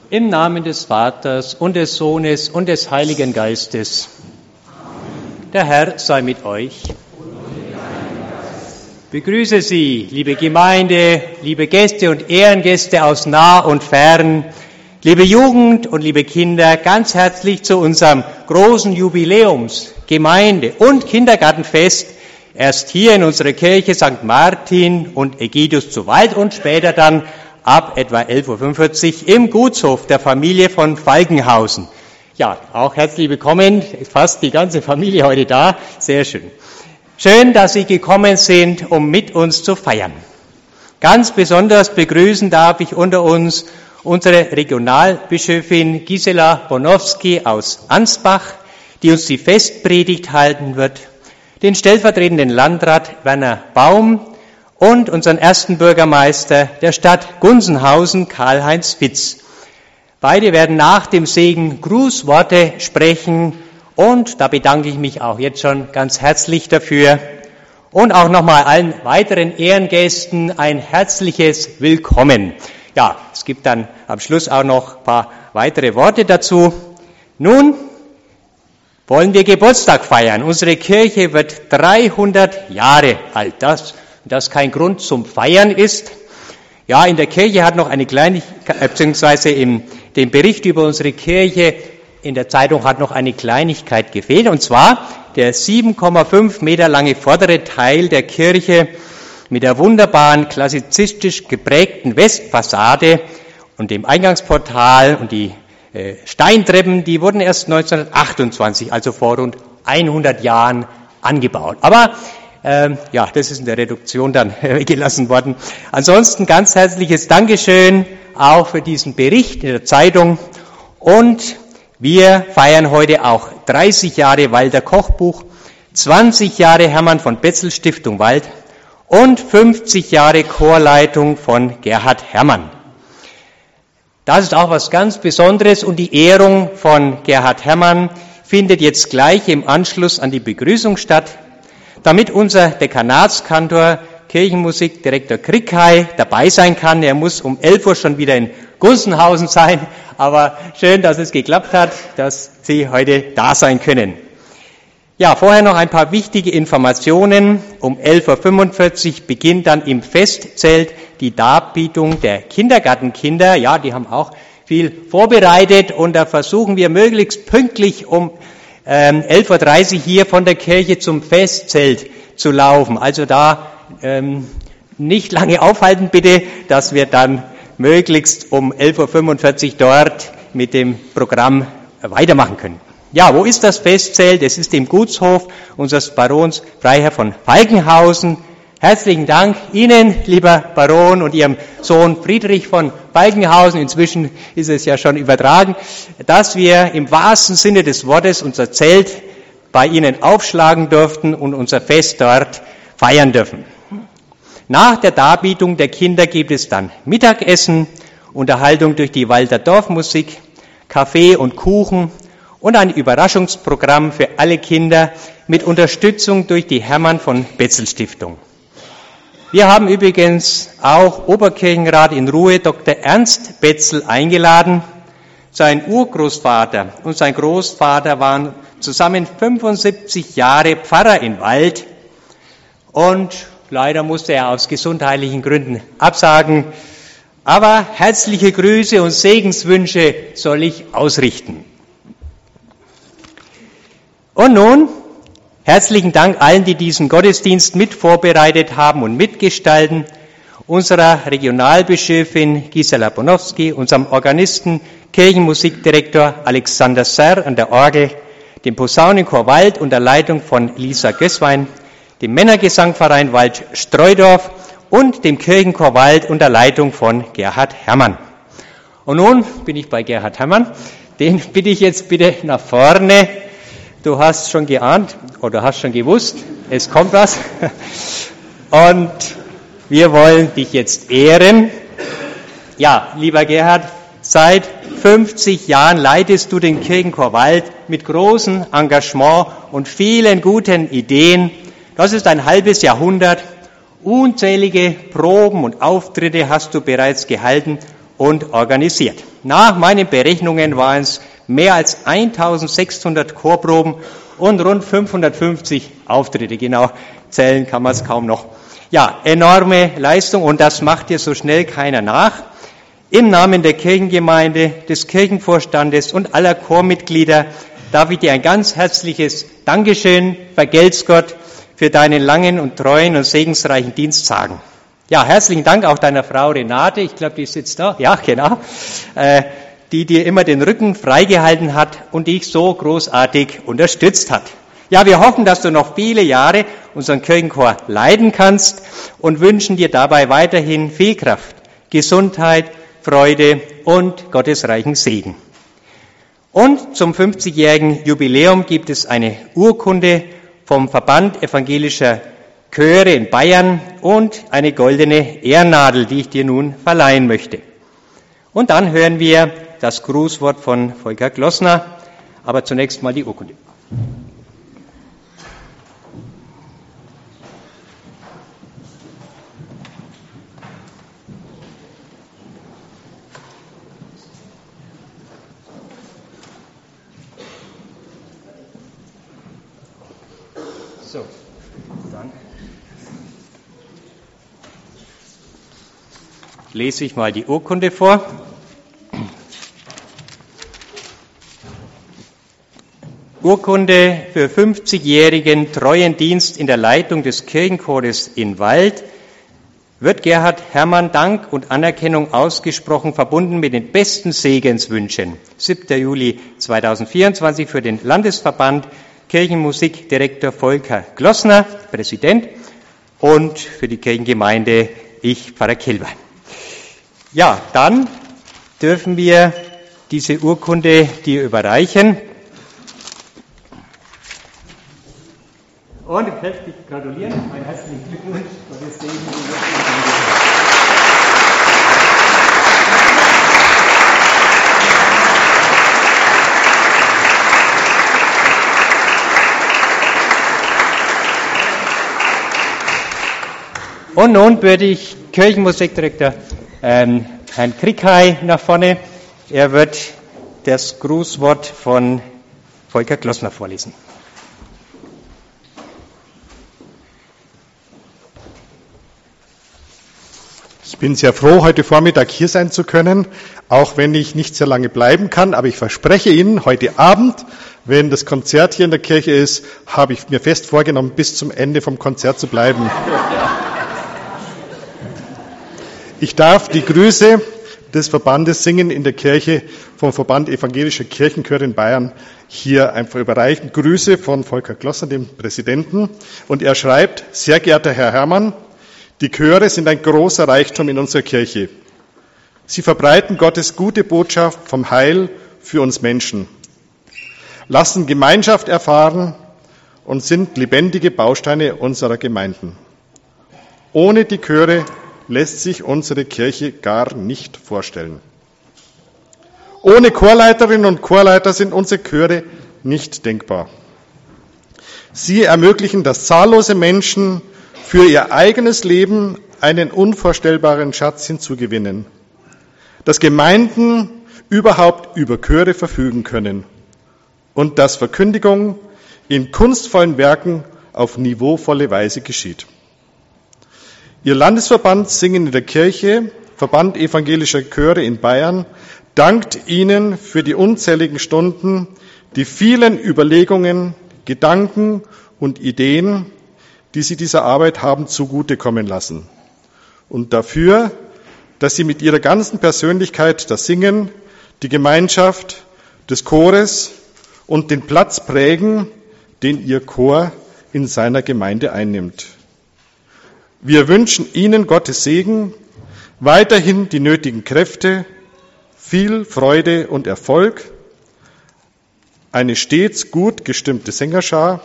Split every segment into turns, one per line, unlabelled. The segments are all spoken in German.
Im Namen des Vaters und des Sohnes und des Heiligen Geistes. Der Herr sei mit euch. Ich begrüße Sie, liebe Gemeinde, liebe Gäste und Ehrengäste aus nah und fern, liebe Jugend und liebe Kinder, ganz herzlich zu unserem großen Jubiläums-, Gemeinde- und Kindergartenfest, erst hier in unserer Kirche St. Martin und Ägidius zu Wald und später dann ab etwa 11.45 Uhr im Gutshof der Familie von Falkenhausen. Ja, auch herzlich willkommen, fast die ganze Familie heute da, sehr schön. Schön, dass Sie gekommen sind, um mit uns zu feiern. Ganz besonders begrüßen darf ich unter uns unsere Regionalbischöfin Gisela Bonowski aus Ansbach, die uns die Festpredigt halten wird, den stellvertretenden Landrat Werner Baum und unseren ersten Bürgermeister der Stadt Gunzenhausen, Karl-Heinz Fitz. Beide werden nach dem Segen Grußworte sprechen und da bedanke ich mich auch jetzt schon ganz herzlich dafür und auch nochmal allen weiteren Ehrengästen ein herzliches Willkommen. Ja, es gibt dann am Schluss auch noch ein paar weitere Worte dazu. Nun wollen wir Geburtstag feiern. Unsere Kirche wird 300 Jahre alt. Das kein Grund zum Feiern ist. Ja, in der Kirche hat noch eine Kleinigkeit, beziehungsweise in dem Bericht über unsere Kirche in der Zeitung hat noch eine Kleinigkeit gefehlt, und zwar der 7,5 Meter lange vordere Teil der Kirche mit der wunderbaren klassizistisch geprägten Westfassade und dem Eingangsportal und die Steintreppen, die wurden erst 1928, also vor rund 100 Jahren, angebaut. Aber das ist in der Reduktion dann weggelassen worden. Ansonsten ganz herzliches Dankeschön auch für diesen Bericht in der Zeitung. Und wir feiern heute auch 30 Jahre Walter Kochbuch, 20 Jahre Hermann von Betzel Stiftung Wald und 50 Jahre Chorleitung von Gerhard Hermann. Das ist auch was ganz Besonderes und die Ehrung von Gerhard Hermann findet jetzt gleich im Anschluss an die Begrüßung statt, damit unser Dekanatskantor, Kirchenmusikdirektor Krickhey dabei sein kann. Er muss um 11 Uhr schon wieder in Gunzenhausen sein, aber schön, dass es geklappt hat, dass Sie heute da sein können. Ja, vorher noch ein paar wichtige Informationen. Um 11.45 Uhr beginnt dann im Festzelt die Darbietung der Kindergartenkinder. Ja, die haben auch viel vorbereitet und da versuchen wir möglichst pünktlich um 11.30 Uhr hier von der Kirche zum Festzelt zu laufen. Also da nicht lange aufhalten bitte, dass wir dann möglichst um 11.45 Uhr dort mit dem Programm weitermachen können. Ja, wo ist das Festzelt? Es ist im Gutshof unseres Barons Freiherr von Falkenhausen. Herzlichen Dank Ihnen, lieber Baron, und Ihrem Sohn Friedrich von Falkenhausen, inzwischen ist es ja schon übertragen, dass wir im wahrsten Sinne des Wortes unser Zelt bei Ihnen aufschlagen durften und unser Fest dort feiern dürfen. Nach der Darbietung der Kinder gibt es dann Mittagessen, Unterhaltung durch die Walter Dorfmusik, Kaffee und Kuchen und ein Überraschungsprogramm für alle Kinder mit Unterstützung durch die Hermann von Betzel Stiftung. Wir haben übrigens auch Oberkirchenrat in Ruhe Dr. Ernst Betzel eingeladen. Sein Urgroßvater und sein Großvater waren zusammen 75 Jahre Pfarrer in Wald und leider musste er aus gesundheitlichen Gründen absagen. Aber herzliche Grüße und Segenswünsche soll ich ausrichten. Und nun herzlichen Dank allen, die diesen Gottesdienst mit vorbereitet haben und mitgestalten, unserer Regionalbischöfin Gisela Bonowski, unserem Organisten, Kirchenmusikdirektor Alexander Serr an der Orgel, dem Posaunenchor Wald unter Leitung von Lisa Gößwein, dem Männergesangverein Wald Streudorf und dem Kirchenchor Wald unter Leitung von Gerhard Hermann. Und nun bin ich bei Gerhard Hermann, den bitte ich jetzt bitte nach vorne. Du hast schon geahnt oder hast schon gewusst, es kommt was. Und wir wollen dich jetzt ehren. Ja, lieber Gerhard, seit 50 Jahren leitest du den Kirchenchor Wald mit großem Engagement und vielen guten Ideen. Das ist ein halbes Jahrhundert. Unzählige Proben und Auftritte hast du bereits gehalten und organisiert. Nach meinen Berechnungen waren es mehr als 1600 Chorproben und rund 550 Auftritte. Genau, zählen kann man es kaum noch. Ja, enorme Leistung und das macht dir so schnell keiner nach. Im Namen der Kirchengemeinde, des Kirchenvorstandes und aller Chormitglieder darf ich dir ein ganz herzliches Dankeschön, vergelt's Gott, für deinen langen und treuen und segensreichen Dienst sagen. Ja, herzlichen Dank auch deiner Frau Renate, ich glaube, die sitzt da, ja, genau, die dir immer den Rücken freigehalten hat und dich so großartig unterstützt hat. Ja, wir hoffen, dass du noch viele Jahre unseren Kirchenchor leiten kannst und wünschen dir dabei weiterhin viel Kraft, Gesundheit, Freude und gottesreichen Segen. Und zum 50-jährigen Jubiläum gibt es eine Urkunde vom Verband evangelischer Chöre in Bayern und eine goldene Ehrennadel, die ich dir nun verleihen möchte. Und dann hören wir das Grußwort von Volker Glossner, aber zunächst mal die Urkunde. So, dann lese ich mal die Urkunde vor. Urkunde für 50-jährigen treuen Dienst in der Leitung des Kirchenchores in Wald wird Gerhard Hermann Dank und Anerkennung ausgesprochen, verbunden mit den besten Segenswünschen. 7. Juli 2024 für den Landesverband Kirchenmusikdirektor Volker Glossner, Präsident, und für die Kirchengemeinde ich, Pfarrer Kilwein. Ja, dann dürfen wir diese Urkunde dir überreichen. Und herzlich gratulieren, mein herzlichen Glückwunsch, Gottes Segen. Und nun würde ich Kirchenmusikdirektor Herrn Krickhey nach vorne. Er wird das Grußwort von Volker Glossner vorlesen.
Ich bin sehr froh, heute Vormittag hier sein zu können, auch wenn ich nicht sehr lange bleiben kann. Aber ich verspreche Ihnen, heute Abend, wenn das Konzert hier in der Kirche ist, habe ich mir fest vorgenommen, bis zum Ende vom Konzert zu bleiben. Ich darf die Grüße des Verbandes Singen in der Kirche vom Verband Evangelischer Kirchenchöre in Bayern hier einfach überreichen. Grüße von Volker Glossner, dem Präsidenten. Und er schreibt: Sehr geehrter Herr Hermann, die Chöre sind ein großer Reichtum in unserer Kirche. Sie verbreiten Gottes gute Botschaft vom Heil für uns Menschen, lassen Gemeinschaft erfahren und sind lebendige Bausteine unserer Gemeinden. Ohne die Chöre lässt sich unsere Kirche gar nicht vorstellen. Ohne Chorleiterinnen und Chorleiter sind unsere Chöre nicht denkbar. Sie ermöglichen, dass zahllose Menschen für ihr eigenes Leben einen unvorstellbaren Schatz hinzugewinnen, dass Gemeinden überhaupt über Chöre verfügen können und dass Verkündigung in kunstvollen Werken auf niveauvolle Weise geschieht. Ihr Landesverband Singen in der Kirche, Verband Evangelischer Chöre in Bayern, dankt Ihnen für die unzähligen Stunden, die vielen Überlegungen, Gedanken und Ideen, die Sie dieser Arbeit haben zugutekommen lassen. Und dafür, dass Sie mit Ihrer ganzen Persönlichkeit das Singen, die Gemeinschaft des Chores und den Platz prägen, den Ihr Chor in seiner Gemeinde einnimmt. Wir wünschen Ihnen Gottes Segen, weiterhin die nötigen Kräfte, viel Freude und Erfolg, eine stets gut gestimmte Sängerschar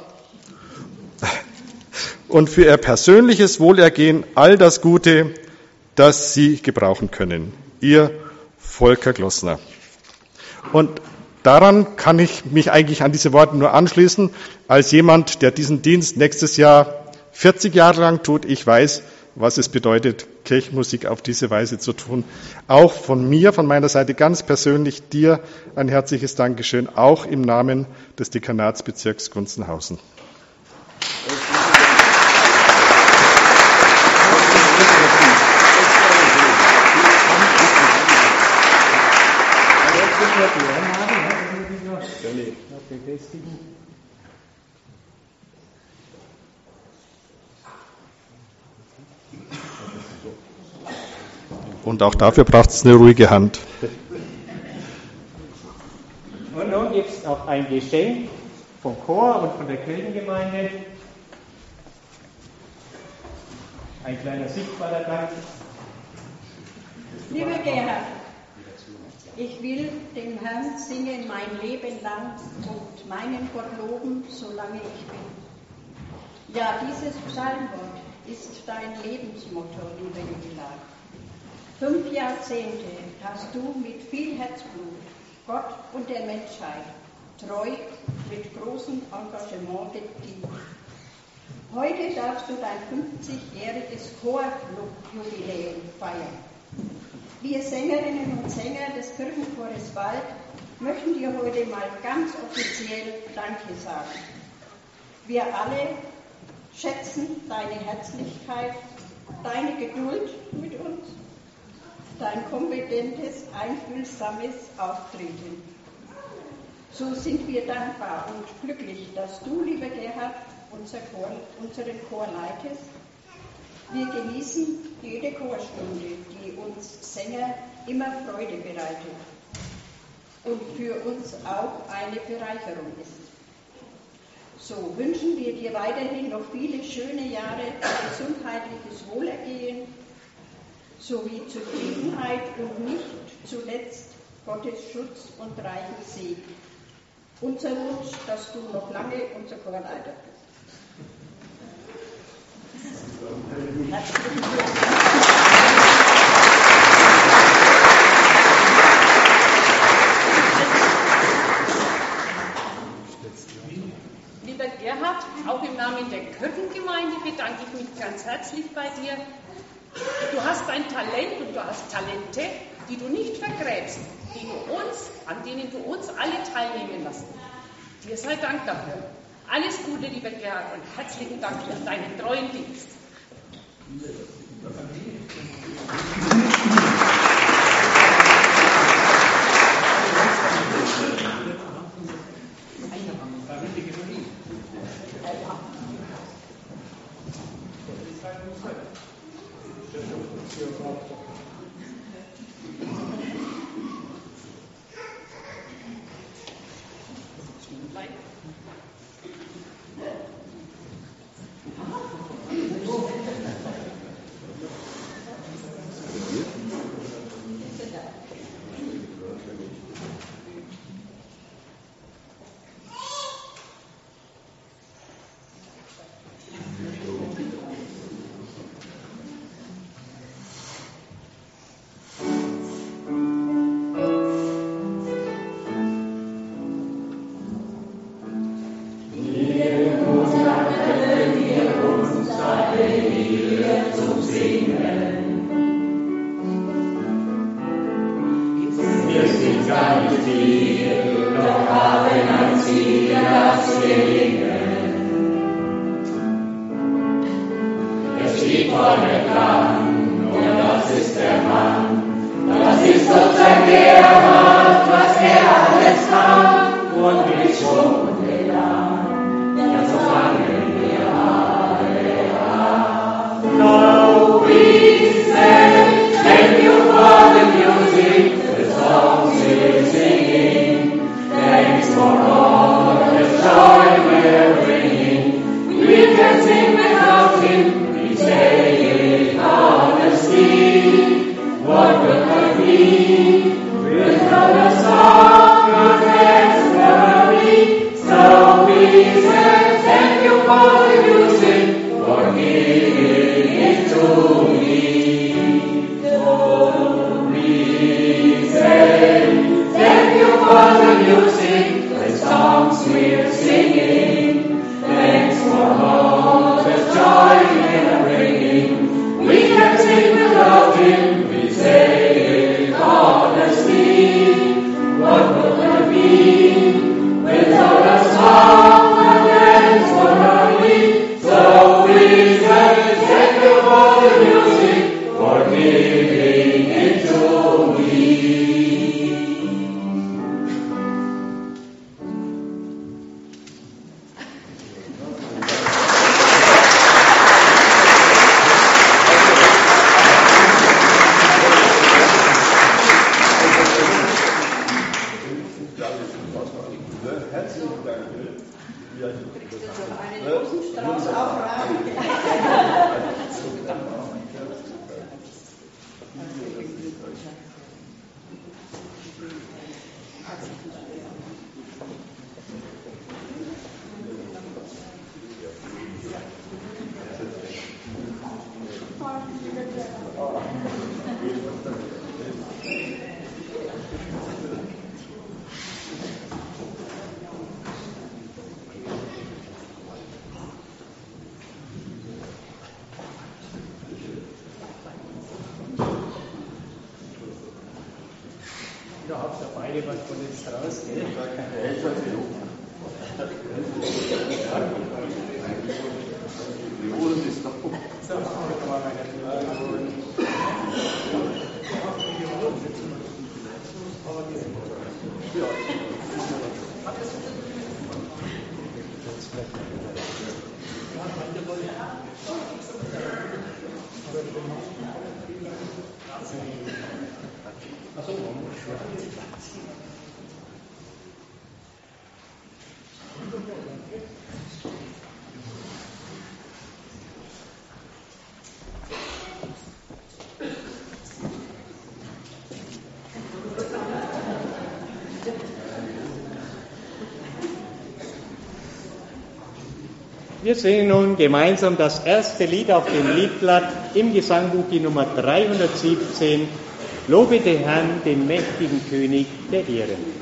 und für Ihr persönliches Wohlergehen all das Gute, das Sie gebrauchen können. Ihr Volker Glossner. Und daran kann ich mich eigentlich an diese Worte nur anschließen, als jemand, der diesen Dienst nächstes Jahr 40 Jahre lang tut. Ich weiß, was es bedeutet, Kirchenmusik auf diese Weise zu tun. Auch von mir, von meiner Seite ganz persönlich dir ein herzliches Dankeschön, auch im Namen des Dekanatsbezirks Gunzenhausen. Und auch dafür braucht es eine ruhige Hand.
Und nun gibt es noch ein Geschenk vom Chor und von der Kirchengemeinde. Ein kleiner sichtbarer Dank.
Lieber Gerhard, ich will dem Herrn singen mein Leben lang und meinen Gott loben, solange ich bin. Ja, dieses Psalmwort ist dein Lebensmotto, lieber Jubilar. 5 Jahrzehnte hast du mit viel Herzblut Gott und der Menschheit treu mit großem Engagement gedient. Heute darfst du dein 50-jähriges Chorjubiläum feiern. Wir Sängerinnen und Sänger des Kirchenchores Wald möchten dir heute mal ganz offiziell Danke sagen. Wir alle schätzen deine Herzlichkeit, deine Geduld mit uns, dein kompetentes, einfühlsames Auftreten. So sind wir dankbar und glücklich, dass du, lieber Gerhard, unseren Chor leitest. Wir genießen jede Chorstunde, die uns Sänger immer Freude bereitet und für uns auch eine Bereicherung ist. So wünschen wir dir weiterhin noch viele schöne Jahre gesundheitliches Wohlergehen sowie Zufriedenheit und nicht zuletzt Gottes Schutz und reichen Segen. Unser Wunsch, dass du noch lange unser Chorleiter bist. Herzlichen Glückwunsch.
Lieber Gerhard, auch im Namen der Kirchengemeinde bedanke ich mich ganz herzlich bei dir. Du hast ein Talent und du hast Talente, die du nicht vergräbst, an denen du uns alle teilnehmen lässt. Dir sei Dank dafür. Alles Gute, lieber Gerhard, und herzlichen Dank für deinen treuen Dienst.
We
Da habt ihr beide was von jetzt raus, gell? Wir singen nun gemeinsam das erste Lied auf dem Liedblatt im Gesangbuch, die Nummer 317, Lobe den Herrn, den mächtigen König der Ehren.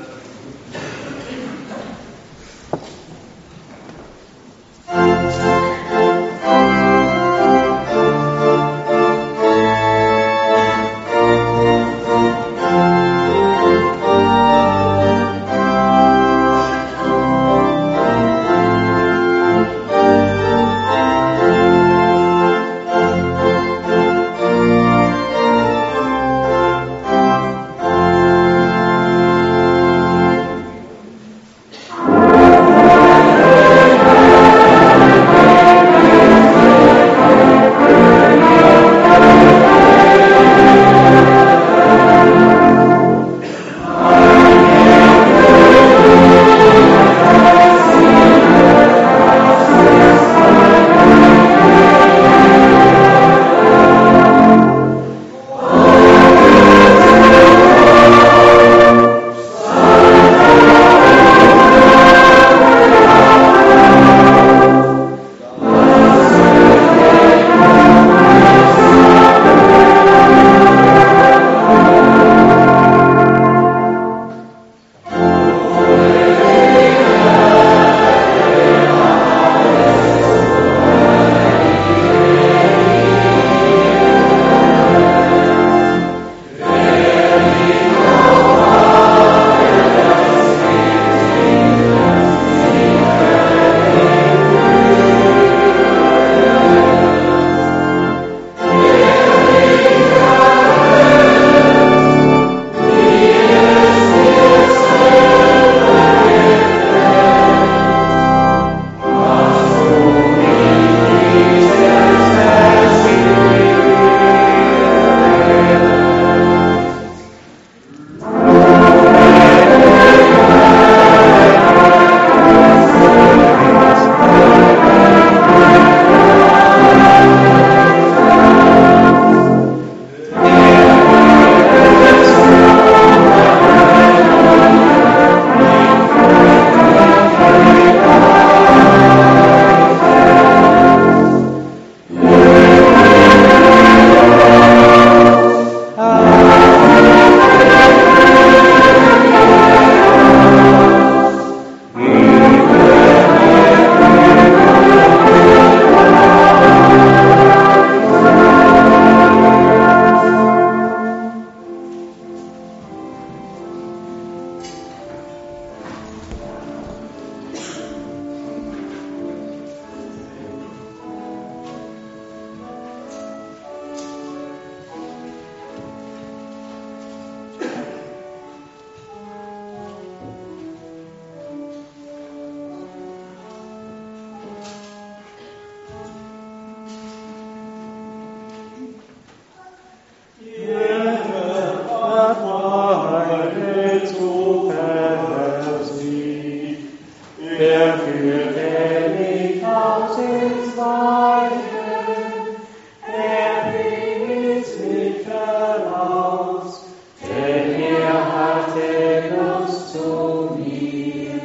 heraus, denn er hatte Lust zu mir.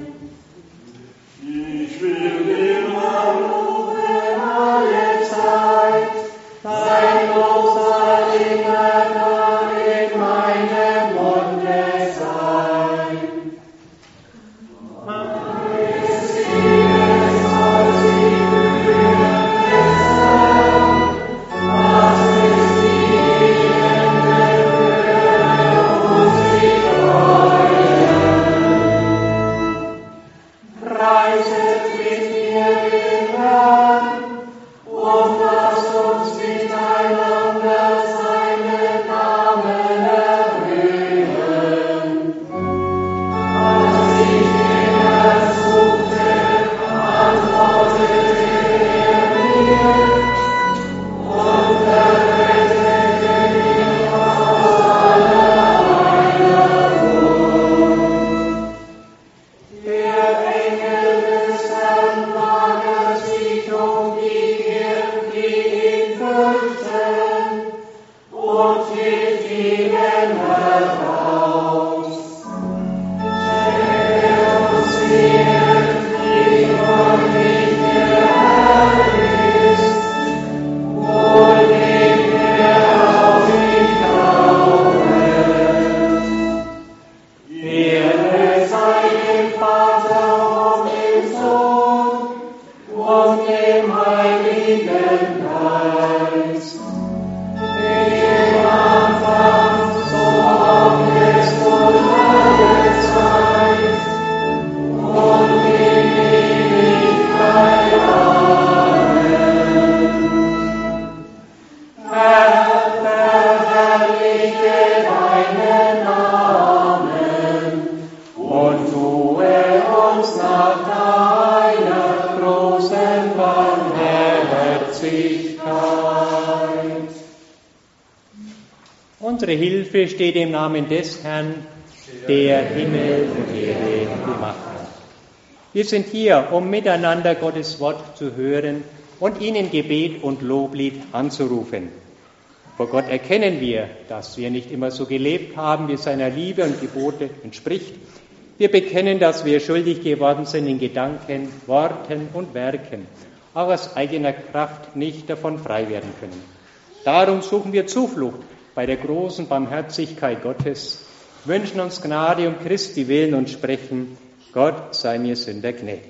Ich will immer loben alle Zeit, sein Lob soll immer da in meinem Munde sein. Unsere Hilfe steht im Namen des Herrn, der Himmel und Erde gemacht hat. Wir sind hier, um miteinander Gottes Wort zu hören und ihn in Gebet und Loblied anzurufen. Vor Gott erkennen wir, dass wir nicht immer so gelebt haben, wie seiner Liebe und Gebote entspricht. Wir bekennen, dass wir schuldig geworden sind in Gedanken, Worten und Werken, auch aus eigener Kraft nicht davon frei werden können. Darum suchen wir Zuflucht bei der großen Barmherzigkeit Gottes, wünschen uns Gnade um Christi willen und sprechen: Gott sei mir Sünder gnädig.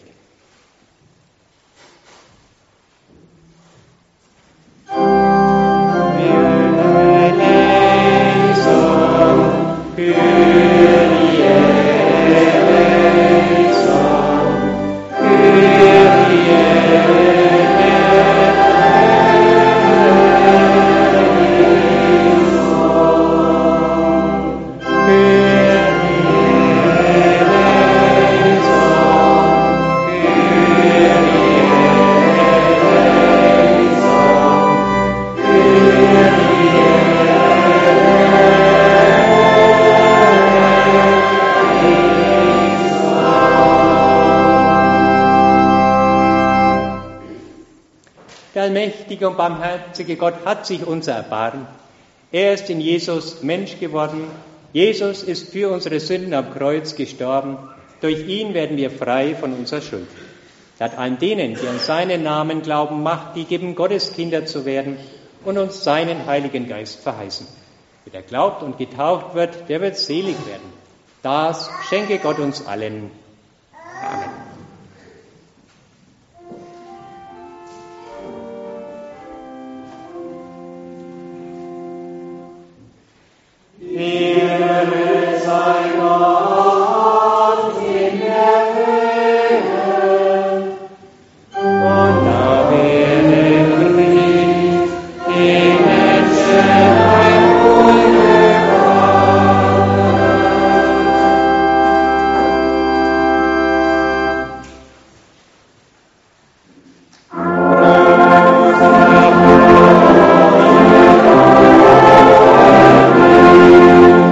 Der allmächtige und barmherzige Gott hat sich unser erbarmt. Er ist in Jesus Mensch geworden. Jesus ist für unsere Sünden am Kreuz gestorben. Durch ihn werden wir frei von unserer Schuld. Er hat allen denen, die an seinen Namen glauben, Macht gegeben, Gottes Kinder zu werden und uns seinen Heiligen Geist verheißen. Wer glaubt und getauft wird, der wird selig werden. Das schenke Gott uns allen. Amen. Ehre sei Gott in der Höhe und da werde Frieden den Menschen ein Wohlgefallen.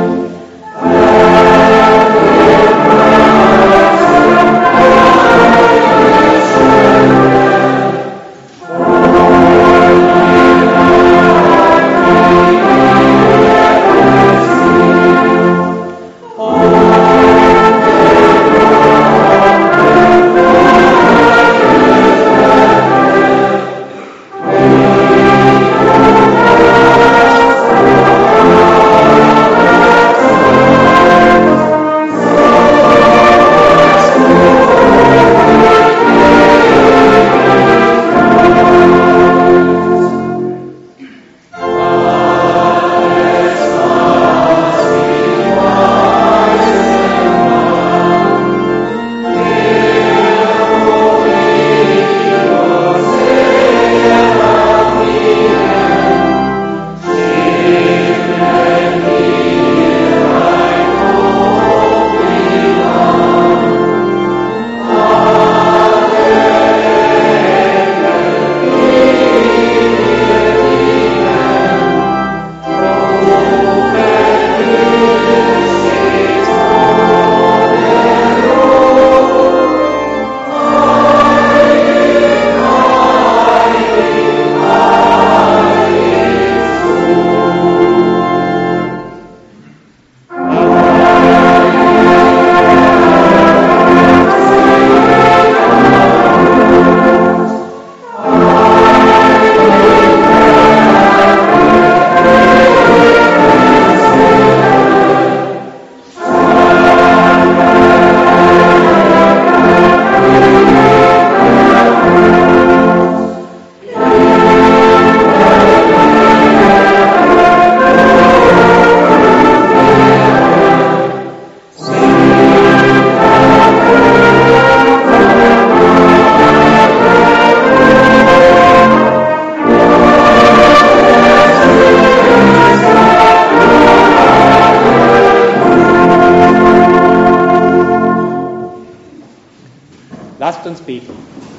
Lasst uns beten.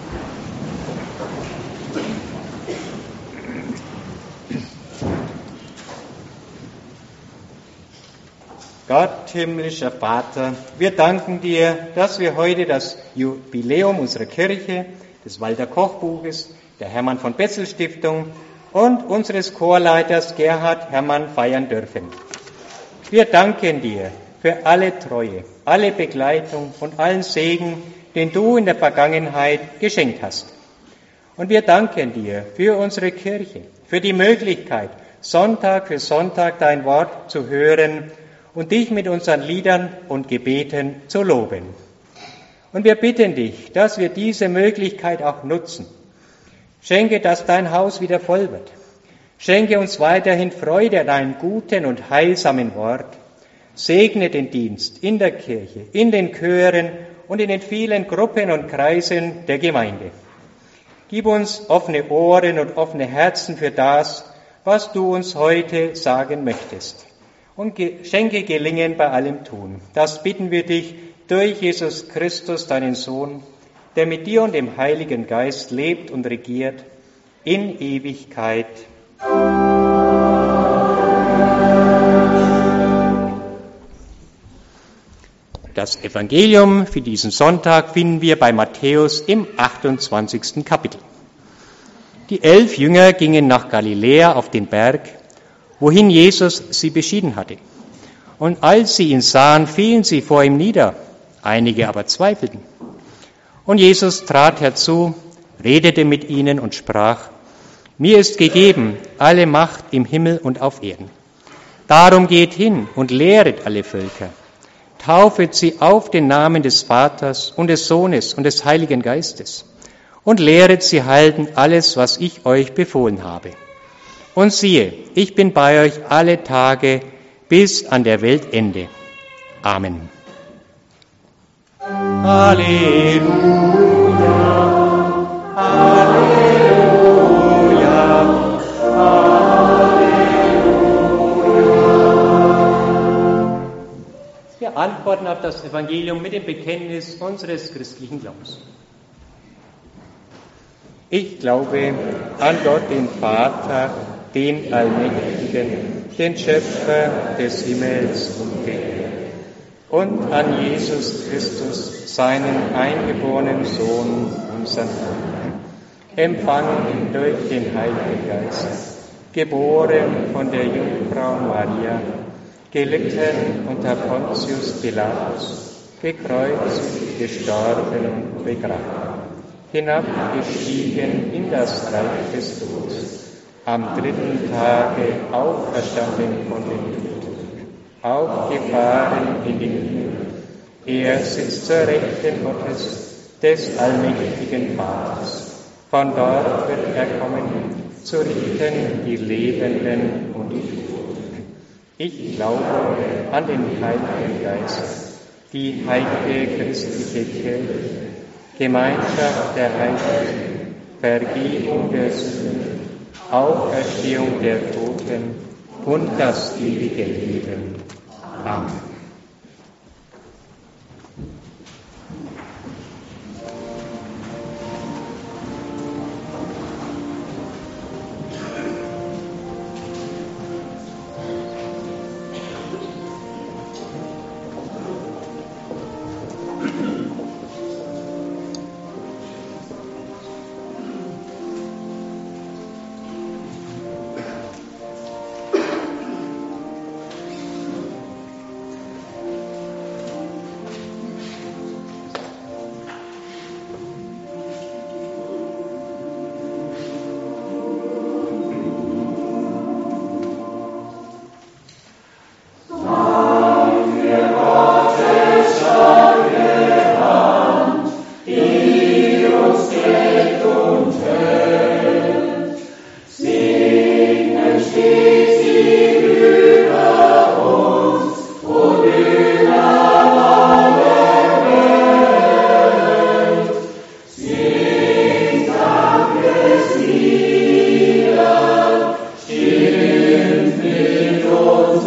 Gott, himmlischer Vater, wir danken dir, dass wir heute das Jubiläum unserer Kirche, des Walter Koch-Buches, der Hermann von Betzel Stiftung und unseres Chorleiters Gerhard Hermann feiern dürfen. Wir danken dir für alle Treue, alle Begleitung und allen Segen, den du in der Vergangenheit geschenkt hast. Und wir danken dir für unsere Kirche, für die Möglichkeit, Sonntag für Sonntag dein Wort zu hören und dich mit unseren Liedern und Gebeten zu loben. Und wir bitten dich, dass wir diese Möglichkeit auch nutzen. Schenke, dass dein Haus wieder voll wird. Schenke uns weiterhin Freude an deinem guten und heilsamen Wort. Segne den Dienst in der Kirche, in den Chören und in den vielen Gruppen und Kreisen der Gemeinde. Gib uns offene Ohren und offene Herzen für das, was du uns heute sagen möchtest. Und schenke Gelingen bei allem Tun. Das bitten wir dich durch Jesus Christus, deinen Sohn, der mit dir und dem Heiligen Geist lebt und regiert in Ewigkeit. Das Evangelium für diesen Sonntag finden wir bei Matthäus im 28. Kapitel. Die 11 Jünger gingen nach Galiläa auf den Berg, wohin Jesus sie beschieden hatte. Und als sie ihn sahen, fielen sie vor ihm nieder, einige aber zweifelten. Und Jesus trat herzu, redete mit ihnen und sprach: Mir ist gegeben alle Macht im Himmel und auf Erden. Darum geht hin und lehret alle Völker. Taufet sie auf den Namen des Vaters und des Sohnes und des Heiligen Geistes und lehret sie halten alles, was ich euch befohlen habe. Und siehe, ich bin bei euch alle Tage bis an der Weltende. Amen. Halleluja, Halleluja, Halleluja. Wir antworten auf das Evangelium mit dem Bekenntnis unseres christlichen Glaubens. Ich glaube an Gott, den Vater, den Allmächtigen, den Schöpfer des Himmels und der Erde, und an Jesus Christus, seinen eingeborenen Sohn, unseren Herrn, empfangen durch den Heiligen Geist, geboren von der Jungfrau Maria, gelitten unter Pontius Pilatus, gekreuzigt, gestorben und begraben, hinabgestiegen in das Reich des Todes, am 3. Tage auferstanden von den Toten, aufgefahren in den Himmel. Er sitzt zur Rechten Gottes, des allmächtigen Vaters. Von dort wird er kommen, zu richten die Lebenden und die Toten. Ich glaube an den Heiligen Geist, die heilige christliche Kirche, Gemeinschaft der Heiligen, Vergebung der Sünden, Auferstehung der Toten und das ewige Leben. Amen.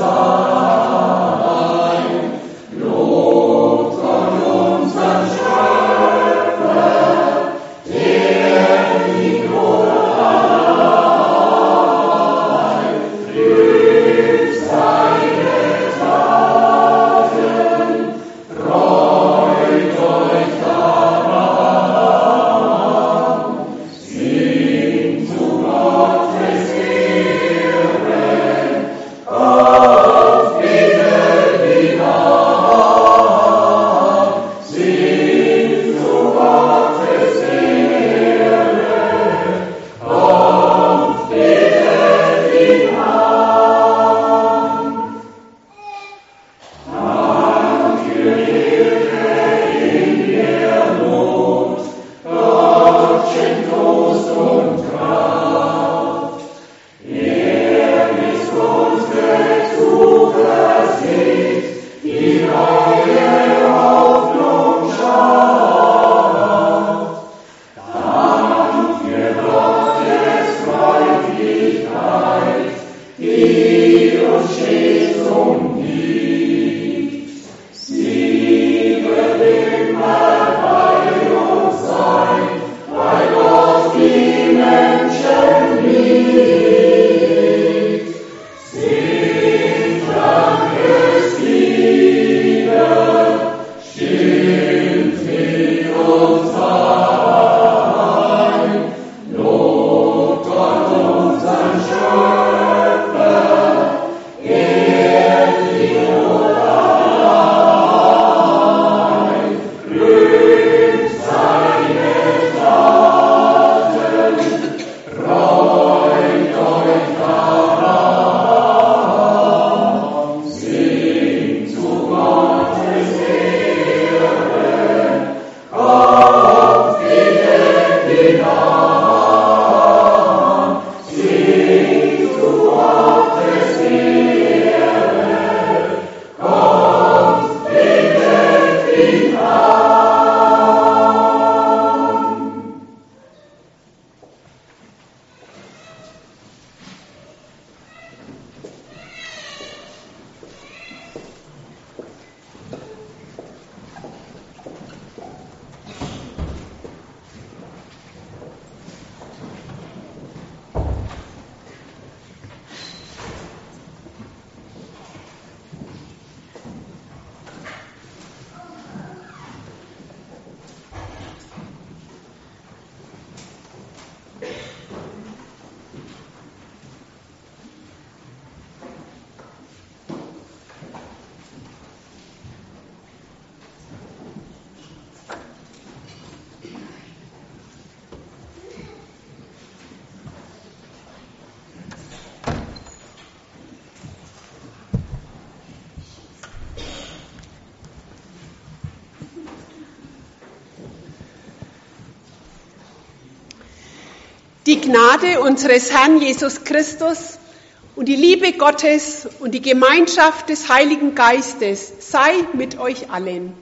Die Gnade unseres Herrn Jesus Christus und die Liebe Gottes und die Gemeinschaft des Heiligen Geistes sei mit euch allen.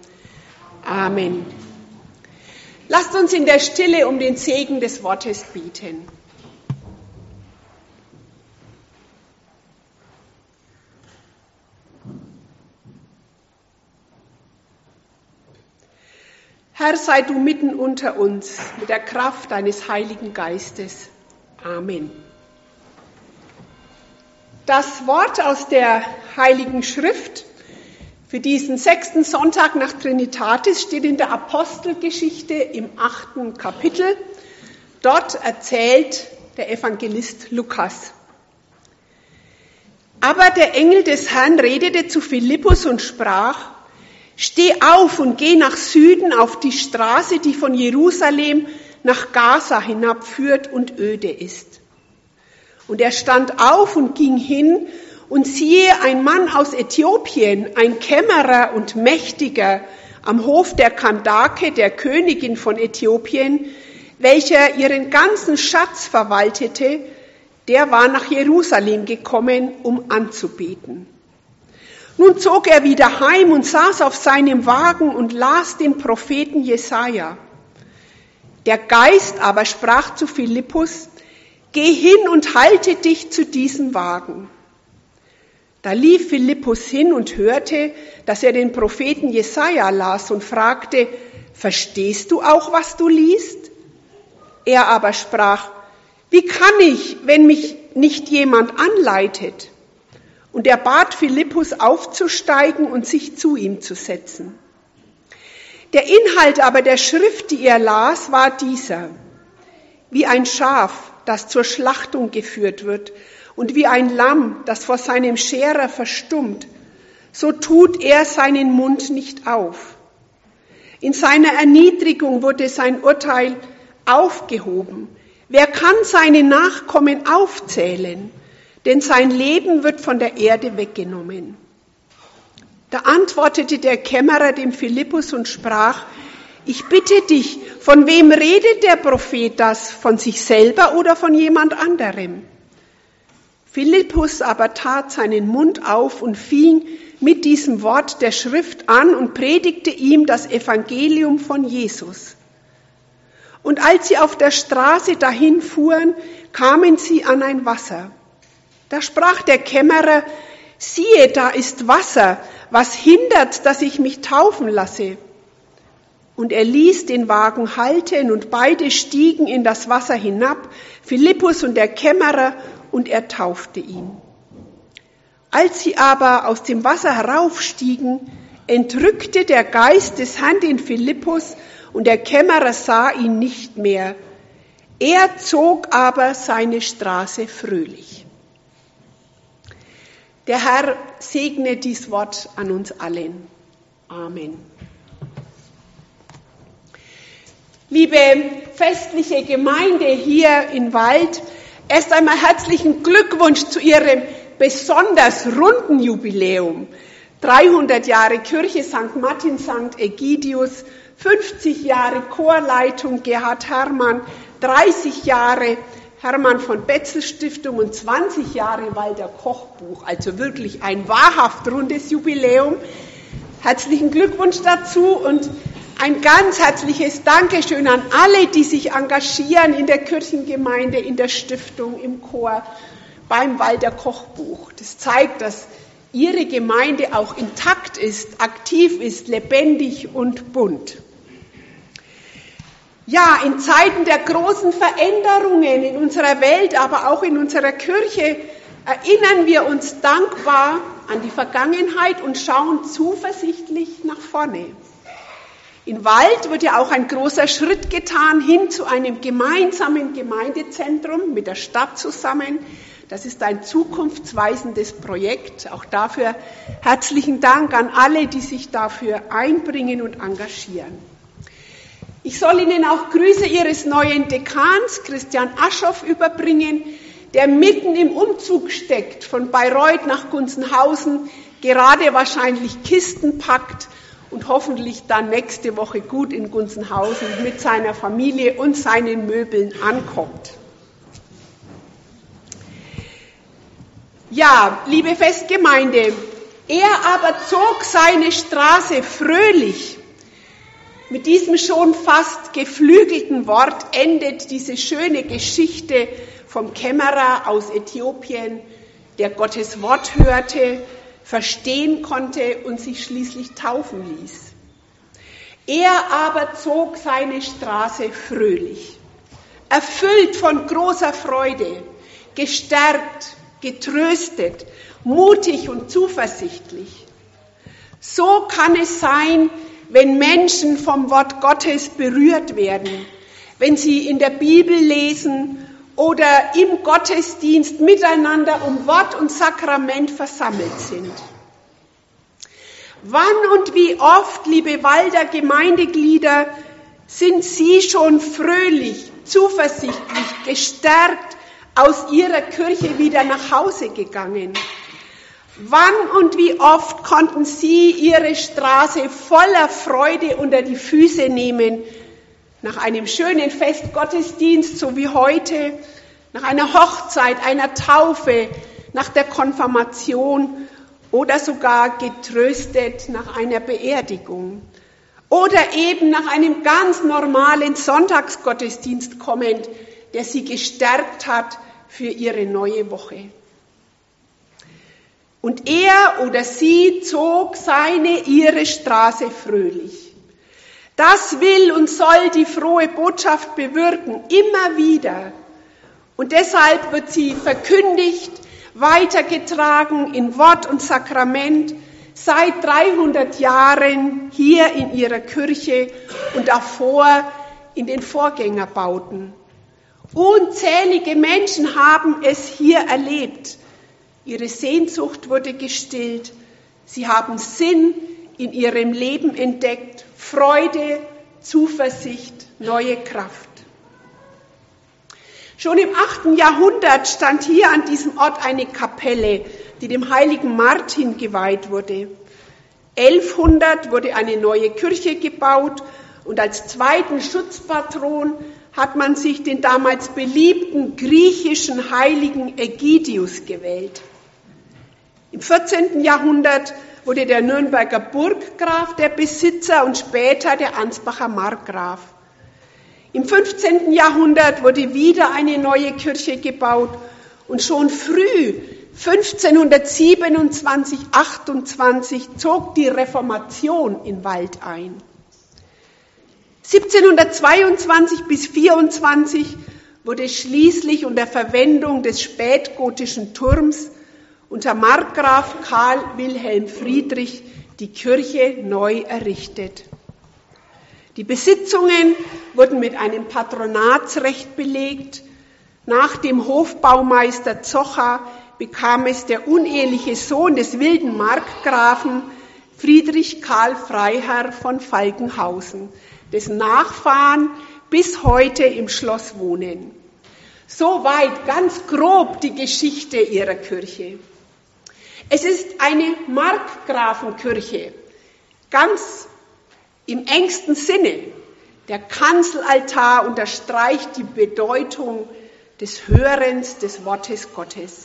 Amen. Lasst uns in der Stille um den Segen des Wortes beten. Herr, sei du mitten unter uns mit der Kraft deines Heiligen Geistes. Amen. Das Wort aus der Heiligen Schrift für diesen 6. Sonntag nach Trinitatis steht in der Apostelgeschichte im 8. Kapitel. Dort erzählt der Evangelist Lukas. Aber der Engel des Herrn redete zu Philippus und sprach: Steh auf und geh nach Süden auf die Straße, die von Jerusalem nach Gaza hinabführt und öde ist. Und er stand auf und ging hin, und siehe, ein Mann aus Äthiopien, ein Kämmerer und Mächtiger am Hof der Kandake, der Königin von Äthiopien, welcher ihren ganzen Schatz verwaltete, der war nach Jerusalem gekommen, um anzubeten. Nun zog er wieder heim und saß auf seinem Wagen und las den Propheten Jesaja. Der Geist aber sprach zu Philippus: Geh hin und halte dich zu diesem Wagen. Da lief Philippus hin und hörte, dass er den Propheten Jesaja las und fragte, verstehst du auch, was du liest? Er aber sprach, wie kann ich, wenn mich nicht jemand anleitet? Und er bat Philippus aufzusteigen und sich zu ihm zu setzen. Der Inhalt aber der Schrift, die er las, war dieser. Wie ein Schaf, das zur Schlachtung geführt wird, und wie ein Lamm, das vor seinem Scherer verstummt, so tut er seinen Mund nicht auf. In seiner Erniedrigung wurde sein Urteil aufgehoben. Wer kann seine Nachkommen aufzählen? Denn sein Leben wird von der Erde weggenommen. Da antwortete der Kämmerer dem Philippus und sprach, ich bitte dich, von wem redet der Prophet das? Von sich selber oder von jemand anderem? Philippus aber tat seinen Mund auf und fing mit diesem Wort der Schrift an und predigte ihm das Evangelium von Jesus. Und als sie auf der Straße dahin fuhren, kamen sie an ein Wasser. Da sprach der Kämmerer, siehe, da ist Wasser, was hindert, dass ich mich taufen lasse? Und er ließ den Wagen halten und beide stiegen in das Wasser hinab, Philippus und der Kämmerer, und er taufte ihn. Als sie aber aus dem Wasser heraufstiegen, entrückte der Geist des Herrn den Philippus und der Kämmerer sah ihn nicht mehr. Er zog aber seine Straße fröhlich. Der Herr segne dies Wort an uns allen. Amen. Liebe festliche Gemeinde hier in Wald, erst einmal herzlichen Glückwunsch zu Ihrem besonders runden Jubiläum. 300 Jahre Kirche St. Martin, St. Egidius, 50 Jahre Chorleitung Gerhard Herrmann, 30 Jahre Hermann von Betzel Stiftung und 20 Jahre Walter Kochbuch. Also wirklich ein wahrhaft rundes Jubiläum. Herzlichen Glückwunsch dazu und ein ganz herzliches Dankeschön an alle, die sich engagieren in der Kirchengemeinde, in der Stiftung, im Chor, beim Walter Kochbuch. Das zeigt, dass Ihre Gemeinde auch intakt ist, aktiv ist, lebendig und bunt. Ja, in Zeiten der großen Veränderungen in unserer Welt, aber auch in unserer Kirche, erinnern wir uns dankbar an die Vergangenheit und schauen zuversichtlich nach vorne. In Wald wird ja auch ein großer Schritt getan hin zu einem gemeinsamen Gemeindezentrum mit der Stadt zusammen. Das ist ein zukunftsweisendes Projekt. Auch dafür herzlichen Dank an alle, die sich dafür einbringen und engagieren. Ich soll Ihnen auch Grüße Ihres neuen Dekans, Christian Aschoff, überbringen, der mitten im Umzug steckt, von Bayreuth nach Gunzenhausen, gerade wahrscheinlich Kisten packt und hoffentlich dann nächste Woche gut in Gunzenhausen mit seiner Familie und seinen Möbeln ankommt. Ja, liebe Festgemeinde, er aber zog seine Straße fröhlich. Mit diesem schon fast geflügelten Wort endet diese schöne Geschichte vom Kämmerer aus Äthiopien, der Gottes Wort hörte, verstehen konnte und sich schließlich taufen ließ. Er aber zog seine Straße fröhlich, erfüllt von großer Freude, gestärkt, getröstet, mutig und zuversichtlich. So kann es sein, wenn Menschen vom Wort Gottes berührt werden, wenn sie in der Bibel lesen oder im Gottesdienst miteinander um Wort und Sakrament versammelt sind. Wann und wie oft, liebe Walder Gemeindeglieder, sind Sie schon fröhlich, zuversichtlich, gestärkt aus Ihrer Kirche wieder nach Hause gegangen? Wann und wie oft konnten Sie Ihre Straße voller Freude unter die Füße nehmen, nach einem schönen Festgottesdienst, so wie heute, nach einer Hochzeit, einer Taufe, nach der Konfirmation oder sogar getröstet nach einer Beerdigung oder eben nach einem ganz normalen Sonntagsgottesdienst kommend, der Sie gestärkt hat für Ihre neue Woche. Und er oder sie zog ihre Straße fröhlich. Das will und soll die frohe Botschaft bewirken, immer wieder. Und deshalb wird sie verkündigt, weitergetragen in Wort und Sakrament seit 300 Jahren hier in ihrer Kirche und davor in den Vorgängerbauten. Unzählige Menschen haben es hier erlebt. Ihre Sehnsucht wurde gestillt. Sie haben Sinn in ihrem Leben entdeckt, Freude, Zuversicht, neue Kraft. Schon im 8. Jahrhundert stand hier an diesem Ort eine Kapelle, die dem heiligen Martin geweiht wurde. 1100 wurde eine neue Kirche gebaut und als zweiten Schutzpatron hat man sich den damals beliebten griechischen Heiligen Ägidius gewählt. Im 14. Jahrhundert wurde der Nürnberger Burggraf der Besitzer und später der Ansbacher Markgraf. Im 15. Jahrhundert wurde wieder eine neue Kirche gebaut und schon früh, 1527, 28, zog die Reformation in Wald ein. 1722 bis 24 wurde schließlich unter Verwendung des spätgotischen Turms unter Markgraf Karl Wilhelm Friedrich die Kirche neu errichtet. Die Besitzungen wurden mit einem Patronatsrecht belegt. Nach dem Hofbaumeister Zocher bekam es der uneheliche Sohn des wilden Markgrafen Friedrich Karl Freiherr von Falkenhausen, dessen Nachfahren bis heute im Schloss wohnen. Soweit ganz grob die Geschichte ihrer Kirche. Es ist eine Markgrafenkirche, ganz im engsten Sinne. Der Kanzelaltar unterstreicht die Bedeutung des Hörens des Wortes Gottes.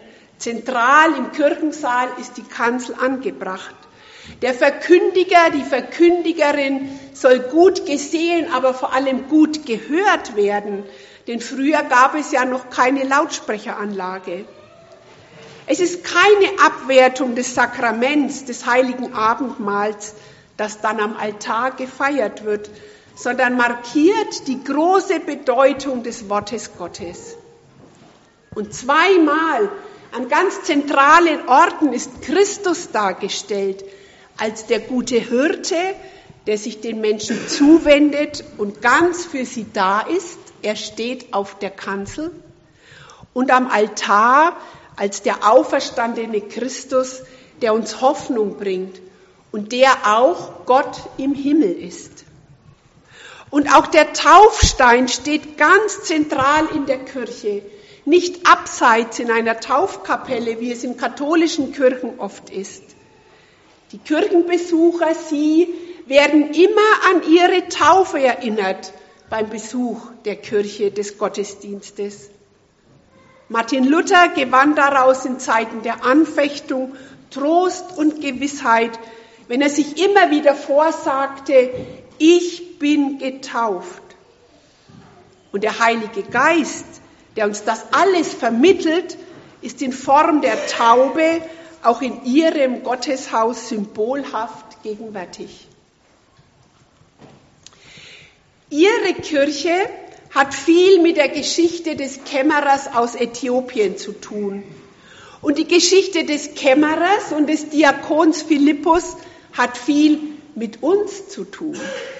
Zentral im Kirchensaal ist die Kanzel angebracht. Der Verkündiger, die Verkündigerin soll gut gesehen, aber vor allem gut gehört werden, denn früher gab es ja noch keine Lautsprecheranlage. Es ist keine Abwertung des Sakraments, des heiligen Abendmahls, das dann am Altar gefeiert wird, sondern markiert die große Bedeutung des Wortes Gottes. Und zweimal an ganz zentralen Orten ist Christus dargestellt, als der gute Hirte, der sich den Menschen zuwendet und ganz für sie da ist. Er steht auf der Kanzel. Und am Altar als der auferstandene Christus, der uns Hoffnung bringt und der auch Gott im Himmel ist. Und auch der Taufstein steht ganz zentral in der Kirche, nicht abseits in einer Taufkapelle, wie es in katholischen Kirchen oft ist. Die Kirchenbesucher, sie werden immer an ihre Taufe erinnert beim Besuch der Kirche des Gottesdienstes. Martin Luther gewann daraus in Zeiten der Anfechtung Trost und Gewissheit, wenn er sich immer wieder vorsagte, ich bin getauft. Und der Heilige Geist, der uns das alles vermittelt, ist in Form der Taube auch in ihrem Gotteshaus symbolhaft gegenwärtig. Ihre Kirche hat viel mit der Geschichte des Kämmerers aus Äthiopien zu tun. Und die Geschichte des Kämmerers und des Diakons Philippus hat viel mit uns zu tun.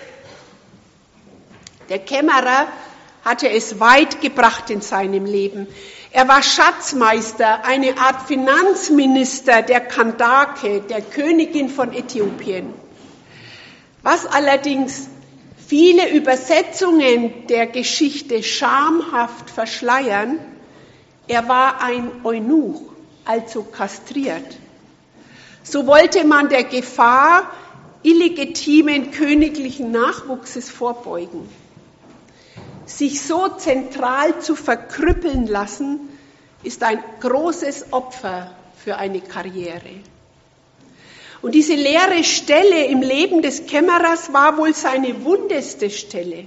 Der Kämmerer hatte es weit gebracht in seinem Leben. Er war Schatzmeister, eine Art Finanzminister der Kandake, der Königin von Äthiopien. Was allerdings viele Übersetzungen der Geschichte schamhaft verschleiern, er war ein Eunuch, also kastriert. So wollte man der Gefahr illegitimen königlichen Nachwuchses vorbeugen. Sich so zentral zu verkrüppeln lassen, ist ein großes Opfer für eine Karriere. Und diese leere Stelle im Leben des Kämmerers war wohl seine wundeste Stelle.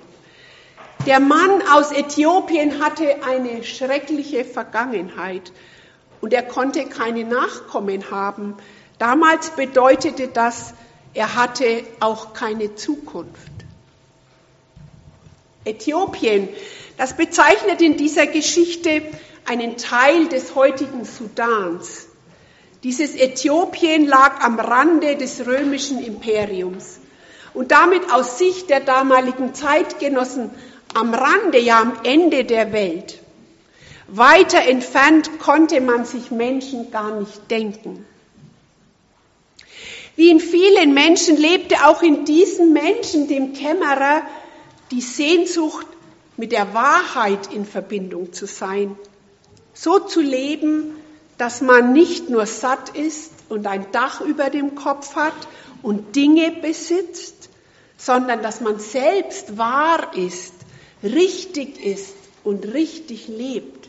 Der Mann aus Äthiopien hatte eine schreckliche Vergangenheit und er konnte keine Nachkommen haben. Damals bedeutete das, er hatte auch keine Zukunft. Äthiopien, das bezeichnet in dieser Geschichte einen Teil des heutigen Sudans. Dieses Äthiopien lag am Rande des römischen Imperiums und damit aus Sicht der damaligen Zeitgenossen am Rande, ja am Ende der Welt. Weiter entfernt konnte man sich Menschen gar nicht denken. Wie in vielen Menschen lebte auch in diesem Menschen, dem Kämmerer, die Sehnsucht, mit der Wahrheit in Verbindung zu sein. So zu leben, dass man nicht nur satt ist und ein Dach über dem Kopf hat und Dinge besitzt, sondern dass man selbst wahr ist, richtig ist und richtig lebt.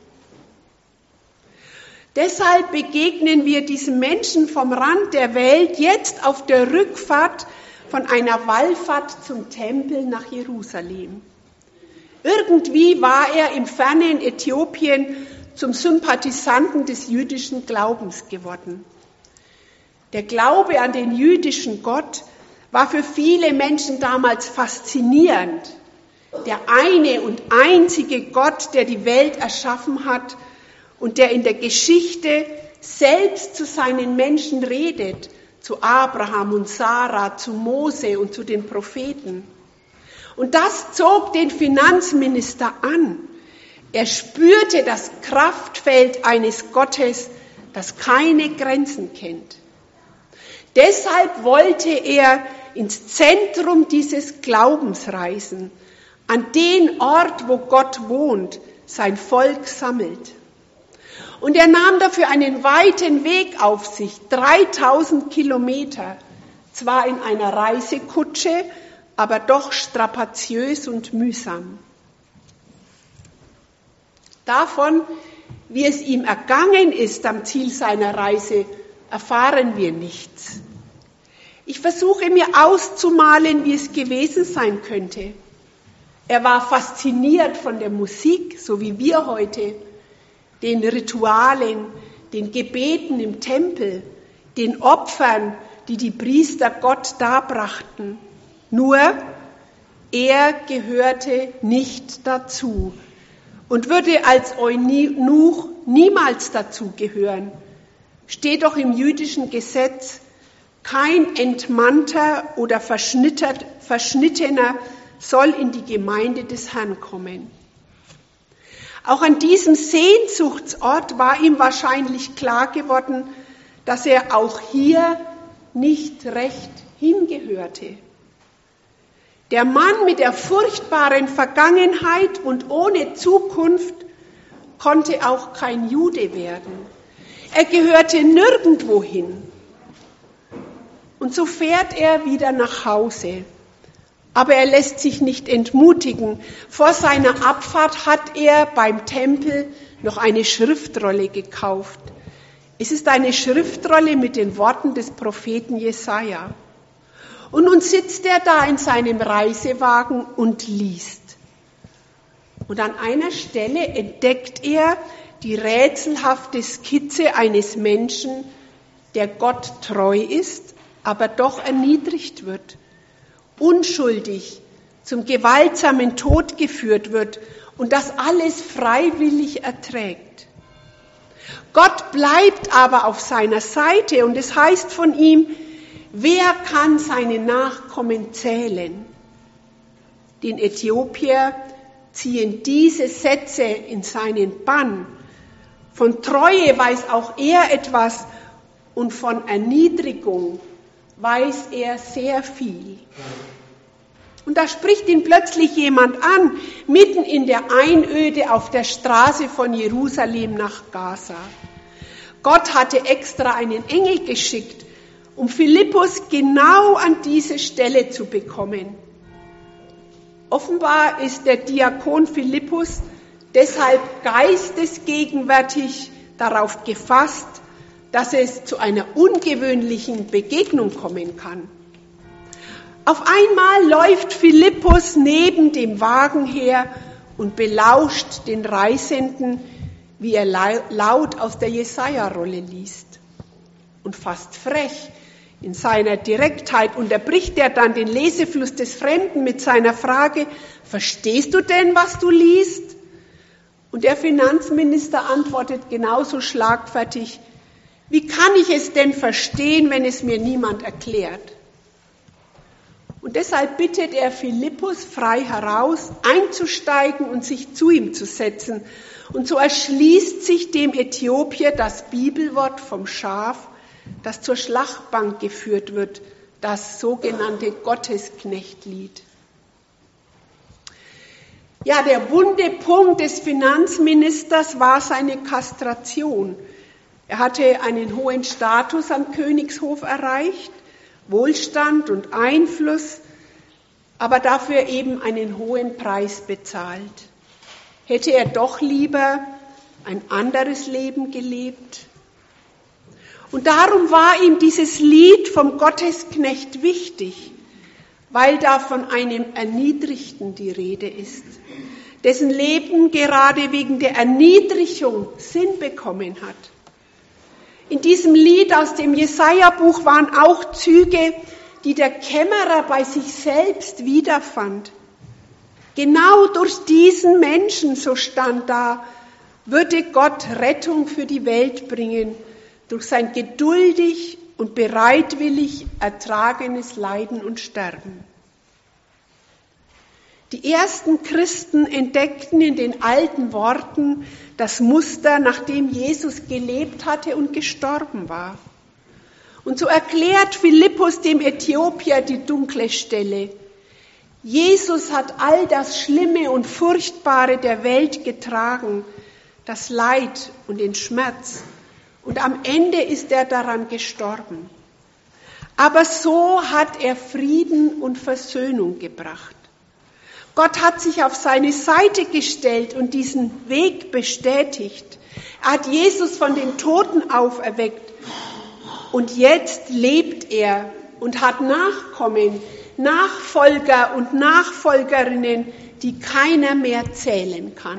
Deshalb begegnen wir diesem Menschen vom Rand der Welt jetzt auf der Rückfahrt von einer Wallfahrt zum Tempel nach Jerusalem. Irgendwie war er im fernen Äthiopien zum Sympathisanten des jüdischen Glaubens geworden. Der Glaube an den jüdischen Gott war für viele Menschen damals faszinierend. Der eine und einzige Gott, der die Welt erschaffen hat und der in der Geschichte selbst zu seinen Menschen redet, zu Abraham und Sarah, zu Mose und zu den Propheten. Und das zog den Finanzminister an. Er spürte das Kraftfeld eines Gottes, das keine Grenzen kennt. Deshalb wollte er ins Zentrum dieses Glaubens reisen, an den Ort, wo Gott wohnt, sein Volk sammelt. Und er nahm dafür einen weiten Weg auf sich, 3000 Kilometer, zwar in einer Reisekutsche, aber doch strapaziös und mühsam. Davon, wie es ihm ergangen ist am Ziel seiner Reise, erfahren wir nichts. Ich versuche mir auszumalen, wie es gewesen sein könnte. Er war fasziniert von der Musik, so wie wir heute, den Ritualen, den Gebeten im Tempel, den Opfern, die die Priester Gott darbrachten. Nur, er gehörte nicht dazu und würde als Eunuch niemals dazu gehören. Steht doch im jüdischen Gesetz, kein Entmannter oder Verschnittener soll in die Gemeinde des Herrn kommen. Auch an diesem Sehnsuchtsort war ihm wahrscheinlich klar geworden, dass er auch hier nicht recht hingehörte. Der Mann mit der furchtbaren Vergangenheit und ohne Zukunft konnte auch kein Jude werden. Er gehörte nirgendwo hin. Und so fährt er wieder nach Hause. Aber er lässt sich nicht entmutigen. Vor seiner Abfahrt hat er beim Tempel noch eine Schriftrolle gekauft. Es ist eine Schriftrolle mit den Worten des Propheten Jesaja. Und nun sitzt er da in seinem Reisewagen und liest. Und an einer Stelle entdeckt er die rätselhafte Skizze eines Menschen, der Gott treu ist, aber doch erniedrigt wird, unschuldig zum gewaltsamen Tod geführt wird und das alles freiwillig erträgt. Gott bleibt aber auf seiner Seite und es heißt von ihm, wer kann seine Nachkommen zählen? Den Äthiopier ziehen diese Sätze in seinen Bann. Von Treue weiß auch er etwas und von Erniedrigung weiß er sehr viel. Und da spricht ihn plötzlich jemand an, mitten in der Einöde auf der Straße von Jerusalem nach Gaza. Gott hatte extra einen Engel geschickt, um Philippus genau an diese Stelle zu bekommen. Offenbar ist der Diakon Philippus deshalb geistesgegenwärtig darauf gefasst, dass es zu einer ungewöhnlichen Begegnung kommen kann. Auf einmal läuft Philippus neben dem Wagen her und belauscht den Reisenden, wie er laut aus der Jesaja-Rolle liest. Und fast frech in seiner Direktheit unterbricht er dann den Lesefluss des Fremden mit seiner Frage: Verstehst du denn, was du liest? Und der Finanzminister antwortet genauso schlagfertig: Wie kann ich es denn verstehen, wenn es mir niemand erklärt? Und deshalb bittet er Philippus frei heraus, einzusteigen und sich zu ihm zu setzen. Und so erschließt sich dem Äthiopier das Bibelwort vom Schaf, das zur Schlachtbank geführt wird, das sogenannte Gottesknechtlied. Ja, der wunde Punkt des Finanzministers war seine Kastration. Er hatte einen hohen Status am Königshof erreicht, Wohlstand und Einfluss, aber dafür eben einen hohen Preis bezahlt. Hätte er doch lieber ein anderes Leben gelebt? Und darum war ihm dieses Lied vom Gottesknecht wichtig, weil da von einem Erniedrigten die Rede ist, dessen Leben gerade wegen der Erniedrigung Sinn bekommen hat. In diesem Lied aus dem Jesaja-Buch waren auch Züge, die der Kämmerer bei sich selbst wiederfand. Genau durch diesen Menschen, so stand da, würde Gott Rettung für die Welt bringen, durch sein geduldig und bereitwillig ertragenes Leiden und Sterben. Die ersten Christen entdeckten in den alten Worten das Muster, nach dem Jesus gelebt hatte und gestorben war. Und so erklärt Philippus dem Äthiopier die dunkle Stelle. Jesus hat all das Schlimme und Furchtbare der Welt getragen, das Leid und den Schmerz. Und am Ende ist er daran gestorben. Aber so hat er Frieden und Versöhnung gebracht. Gott hat sich auf seine Seite gestellt und diesen Weg bestätigt. Er hat Jesus von den Toten auferweckt. Und jetzt lebt er und hat Nachkommen, Nachfolger und Nachfolgerinnen, die keiner mehr zählen kann.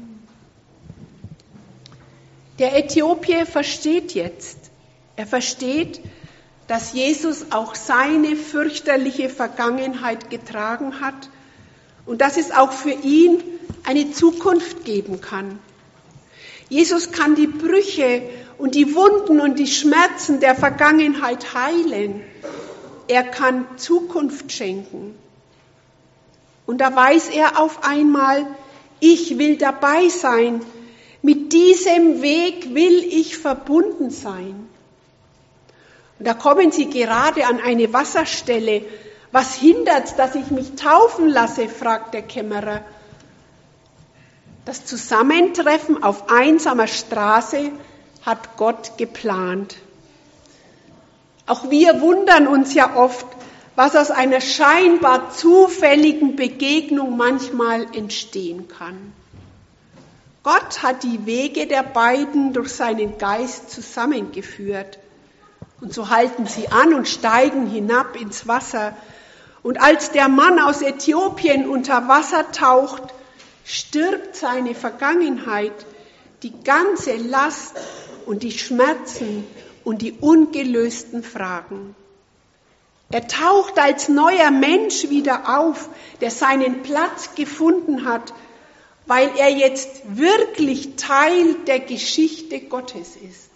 Der Äthiopier versteht jetzt. Er versteht, dass Jesus auch seine fürchterliche Vergangenheit getragen hat und dass es auch für ihn eine Zukunft geben kann. Jesus kann die Brüche und die Wunden und die Schmerzen der Vergangenheit heilen. Er kann Zukunft schenken. Und da weiß er auf einmal, ich will dabei sein. Mit diesem Weg will ich verbunden sein. Und da kommen sie gerade an eine Wasserstelle. Was hindert, dass ich mich taufen lasse, fragt der Kämmerer. Das Zusammentreffen auf einsamer Straße hat Gott geplant. Auch wir wundern uns ja oft, was aus einer scheinbar zufälligen Begegnung manchmal entstehen kann. Gott hat die Wege der beiden durch seinen Geist zusammengeführt. Und so halten sie an und steigen hinab ins Wasser. Und als der Mann aus Äthiopien unter Wasser taucht, stirbt seine Vergangenheit, die ganze Last und die Schmerzen und die ungelösten Fragen. Er taucht als neuer Mensch wieder auf, der seinen Platz gefunden hat, weil er jetzt wirklich Teil der Geschichte Gottes ist.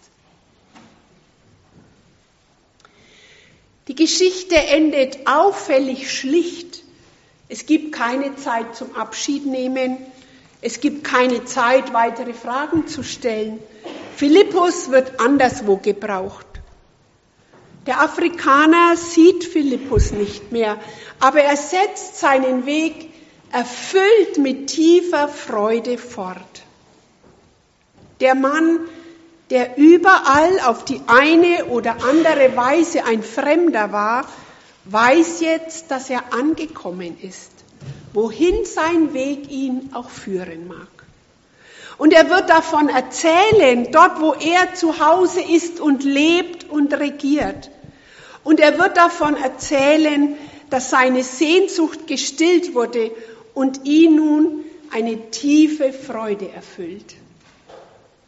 Die Geschichte endet auffällig schlicht. Es gibt keine Zeit zum Abschied nehmen. Es gibt keine Zeit, weitere Fragen zu stellen. Philippus wird anderswo gebraucht. Der Afrikaner sieht Philippus nicht mehr, aber er setzt seinen Weg erfüllt mit tiefer Freude fort. Der Mann, der überall auf die eine oder andere Weise ein Fremder war, weiß jetzt, dass er angekommen ist, wohin sein Weg ihn auch führen mag. Und er wird davon erzählen, dort wo er zu Hause ist und lebt und regiert. Und er wird davon erzählen, dass seine Sehnsucht gestillt wurde und ihn nun eine tiefe Freude erfüllt.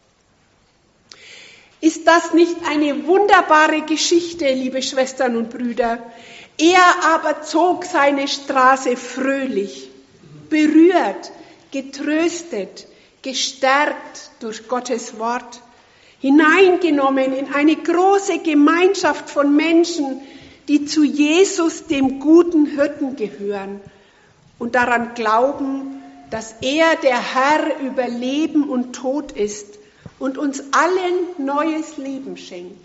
Ist das nicht eine wunderbare Geschichte, liebe Schwestern und Brüder? Er aber zog seine Straße fröhlich, berührt, getröstet, gestärkt durch Gottes Wort, hineingenommen in eine große Gemeinschaft von Menschen, die zu Jesus, dem guten Hirten, gehören und daran glauben, dass er der Herr über Leben und Tod ist und uns allen neues Leben schenkt.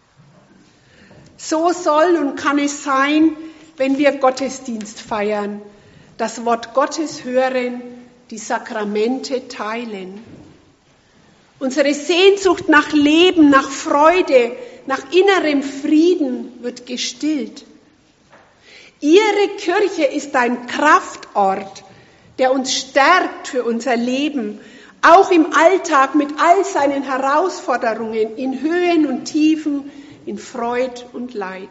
So soll und kann es sein, wenn wir Gottesdienst feiern, das Wort Gottes hören, die Sakramente teilen. Unsere Sehnsucht nach Leben, nach Freude, nach innerem Frieden wird gestillt. Ihre Kirche ist ein Kraftort, der uns stärkt für unser Leben, auch im Alltag mit all seinen Herausforderungen, in Höhen und Tiefen, in Freud und Leid.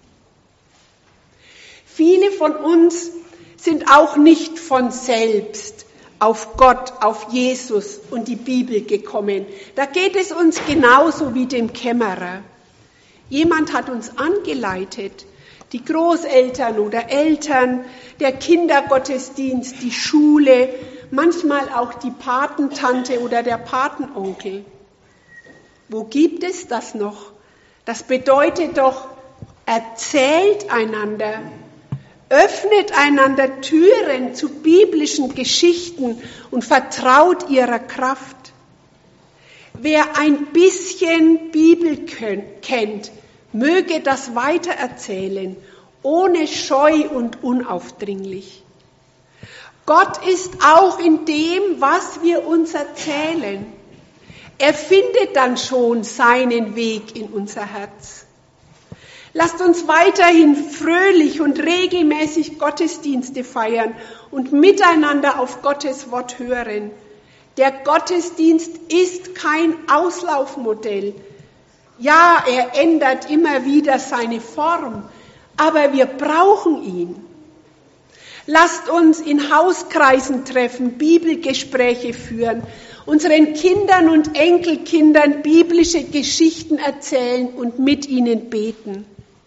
Viele von uns sind auch nicht von selbst auf Gott, auf Jesus und die Bibel gekommen. Da geht es uns genauso wie dem Kämmerer. Jemand hat uns angeleitet, die Großeltern oder Eltern, der Kindergottesdienst, die Schule, manchmal auch die Patentante oder der Patenonkel. Wo gibt es das noch? Das bedeutet doch, erzählt einander, öffnet einander Türen zu biblischen Geschichten und vertraut ihrer Kraft. Wer ein bisschen Bibel kennt, möge das weitererzählen, ohne Scheu und unaufdringlich. Gott ist auch in dem, was wir uns erzählen. Er findet dann schon seinen Weg in unser Herz. Lasst uns weiterhin fröhlich und regelmäßig Gottesdienste feiern und miteinander auf Gottes Wort hören. Der Gottesdienst ist kein Auslaufmodell. Ja, er ändert immer wieder seine Form, aber wir brauchen ihn. Lasst uns in Hauskreisen treffen, Bibelgespräche führen, unseren Kindern und Enkelkindern biblische Geschichten erzählen und mit ihnen beten.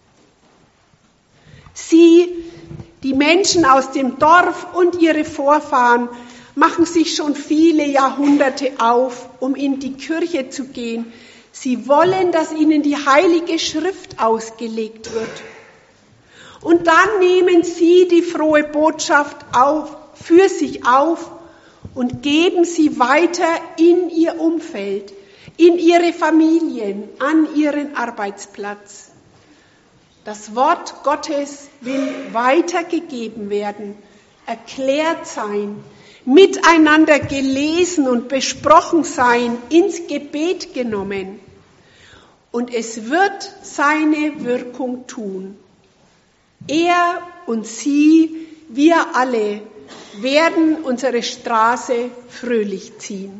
Sie, die Menschen aus dem Dorf und ihre Vorfahren, machen sich schon viele Jahrhunderte auf, um in die Kirche zu gehen. Sie wollen, dass ihnen die Heilige Schrift ausgelegt wird. Und dann nehmen sie die frohe Botschaft für sich auf und geben sie weiter in ihr Umfeld, in ihre Familien, an ihren Arbeitsplatz. Das Wort Gottes will weitergegeben werden, erklärt sein, miteinander gelesen und besprochen sein, ins Gebet genommen. Und es wird seine Wirkung tun. Er und sie, wir alle, werden unsere Straße fröhlich ziehen.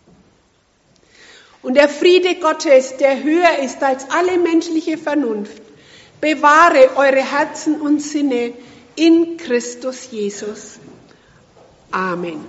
Und der Friede Gottes, der höher ist als alle menschliche Vernunft, bewahre eure Herzen und Sinne in Christus Jesus. Amen.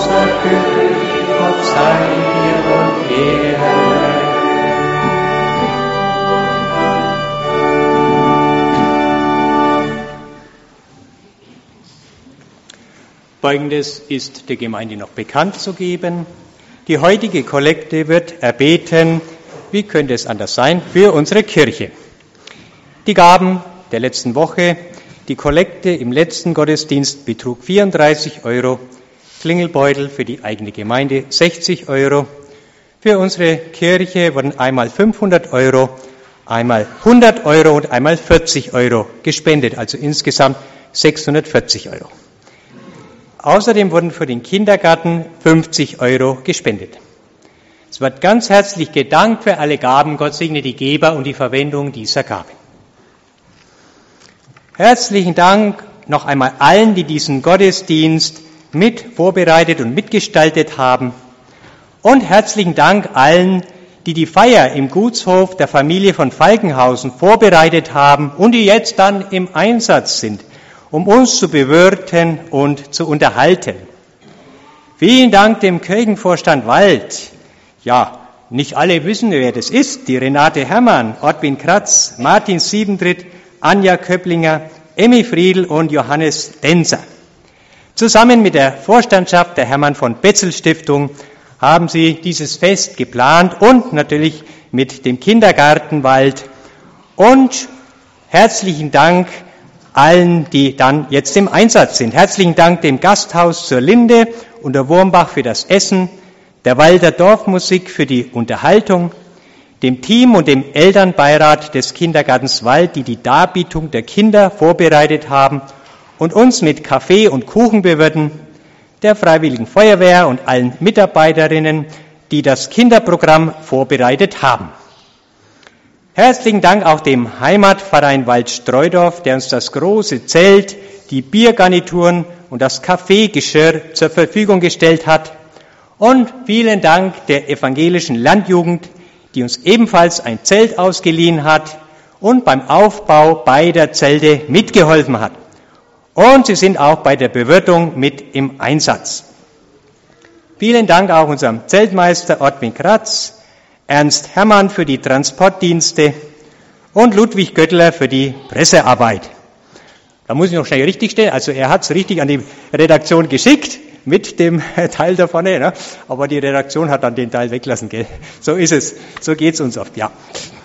König, Gott sei dir und Ehre. Folgendes ist der Gemeinde noch bekannt zu geben. Die heutige Kollekte wird erbeten, wie könnte es anders sein, für unsere Kirche. Die Gaben der letzten Woche, die Kollekte im letzten Gottesdienst betrug 34 €, Klingelbeutel für die eigene Gemeinde 60 €. Für unsere Kirche wurden einmal 500 €, einmal 100 € und einmal 40 € gespendet, also insgesamt 640 €. Außerdem wurden für den Kindergarten 50 € gespendet. Es wird ganz herzlich gedankt für alle Gaben. Gott segne die Geber und die Verwendung dieser Gabe. Herzlichen Dank noch einmal allen, die diesen Gottesdienst mit vorbereitet und mitgestaltet haben. Und herzlichen Dank allen, die die Feier im Gutshof der Familie von Falkenhausen vorbereitet haben und die jetzt dann im Einsatz sind, um uns zu bewirten und zu unterhalten. Vielen Dank dem Kirchenvorstand Wald. Ja, nicht alle wissen, wer das ist. Die Renate Herrmann, Ortwin Kratz, Martin Siebentritt, Anja Köpplinger, Emmy Friedl und Johannes Denzer. Zusammen mit der Vorstandschaft der Hermann von Betzel Stiftung haben sie dieses Fest geplant und natürlich mit dem Kindergarten Wald. Und herzlichen Dank allen, die dann jetzt im Einsatz sind. Herzlichen Dank dem Gasthaus zur Linde und der Wurmbach für das Essen, der Walder Dorfmusik für die Unterhaltung, dem Team und dem Elternbeirat des Kindergartens Wald, die die Darbietung der Kinder vorbereitet haben und uns mit Kaffee und Kuchen bewirten, der Freiwilligen Feuerwehr und allen Mitarbeiterinnen, die das Kinderprogramm vorbereitet haben. Herzlichen Dank auch dem Heimatverein Waldstreudorf, der uns das große Zelt, die Biergarnituren und das Kaffeegeschirr zur Verfügung gestellt hat. Und vielen Dank der evangelischen Landjugend, die uns ebenfalls ein Zelt ausgeliehen hat und beim Aufbau beider Zelte mitgeholfen hat. Und sie sind auch bei der Bewirtung mit im Einsatz. Vielen Dank auch unserem Zeltmeister Ortwin Kratz, Ernst Herrmann für die Transportdienste und Ludwig Göttler für die Pressearbeit. Da muss ich noch schnell richtigstellen, also er hat es richtig an die Redaktion geschickt mit dem Teil da vorne, ne? Aber die Redaktion hat dann den Teil weglassen, gell? So ist es, so geht's uns oft, ja.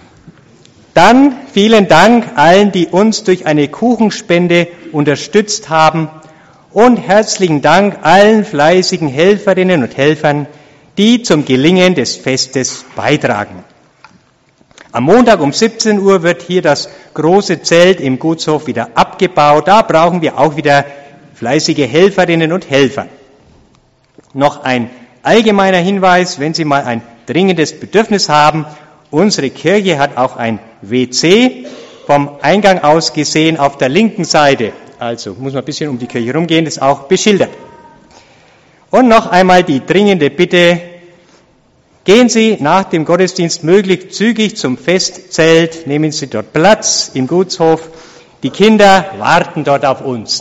Dann vielen Dank allen, die uns durch eine Kuchenspende unterstützt haben und herzlichen Dank allen fleißigen Helferinnen und Helfern, die zum Gelingen des Festes beitragen. Am Montag um 17 Uhr wird hier das große Zelt im Gutshof wieder abgebaut. Da brauchen wir auch wieder fleißige Helferinnen und Helfer. Noch ein allgemeiner Hinweis, wenn Sie mal ein dringendes Bedürfnis haben. Unsere Kirche hat auch ein WC vom Eingang aus gesehen auf der linken Seite. Also muss man ein bisschen um die Kirche rumgehen, das ist auch beschildert. Und noch einmal die dringende Bitte, gehen Sie nach dem Gottesdienst möglichst zügig zum Festzelt, nehmen Sie dort Platz im Gutshof. Die Kinder warten dort auf uns.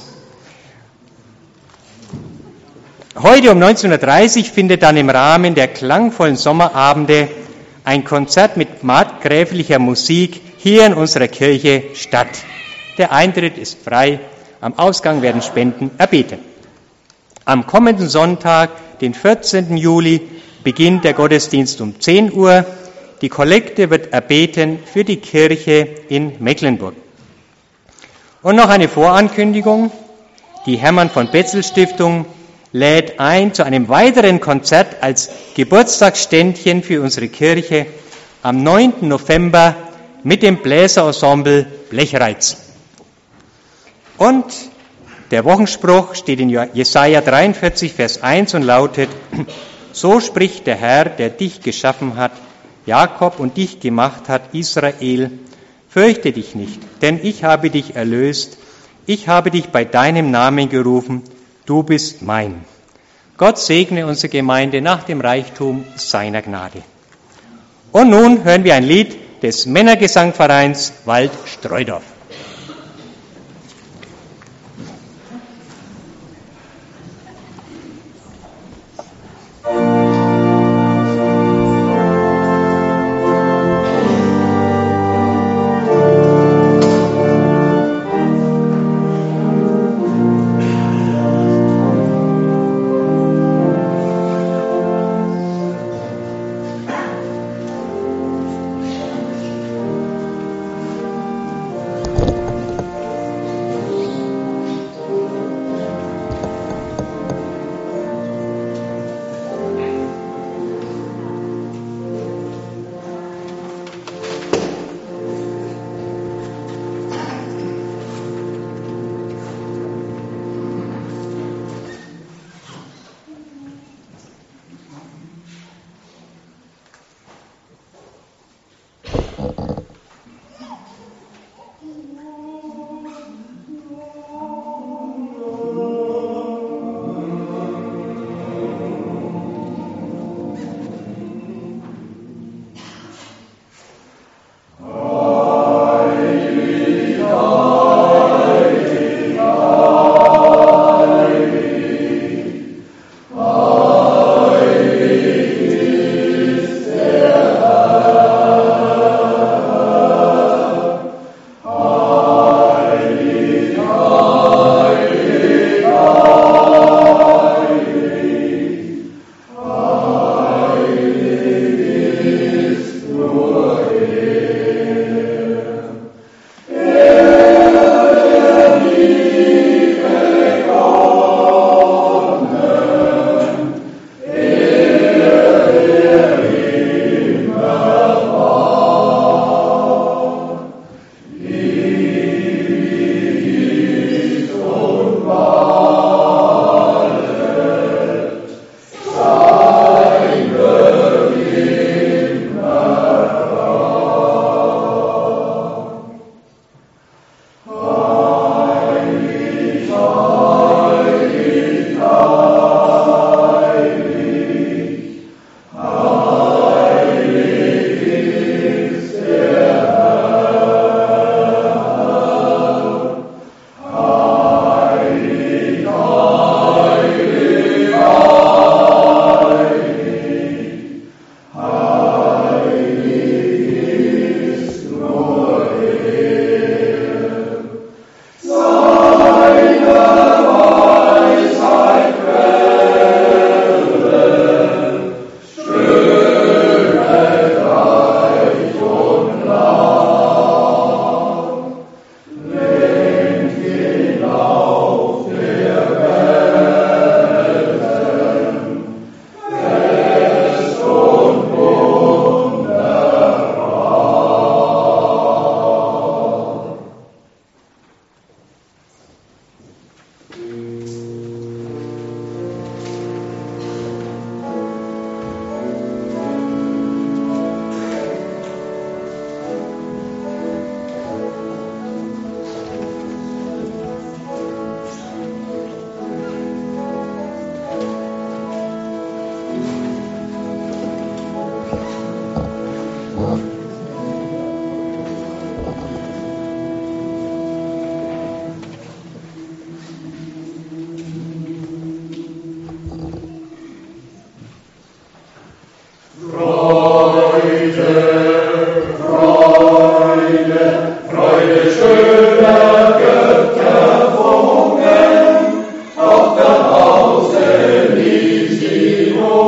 Heute um 19:30 Uhr findet dann im Rahmen der klangvollen Sommerabende ein Konzert mit markgräflicher Musik hier in unserer Kirche statt. Der Eintritt ist frei, am Ausgang werden Spenden erbeten. Am kommenden Sonntag, den 14. Juli, beginnt der Gottesdienst um 10 Uhr. Die Kollekte wird erbeten für die Kirche in Mecklenburg. Und noch eine Vorankündigung. Die Hermann von Betzel Stiftung lädt ein zu einem weiteren Konzert als Geburtstagsständchen für unsere Kirche am 9. November mit dem Bläserensemble Blechreiz. Und der Wochenspruch steht in Jesaja 43, Vers 1 und lautet: So spricht der Herr, der dich geschaffen hat, Jakob, und dich gemacht hat, Israel. Fürchte dich nicht, denn ich habe dich erlöst. Ich habe dich bei deinem Namen gerufen. Du bist mein. Gott segne unsere Gemeinde nach dem Reichtum seiner Gnade. Und nun hören wir ein Lied des Männergesangvereins Waldstreudorf.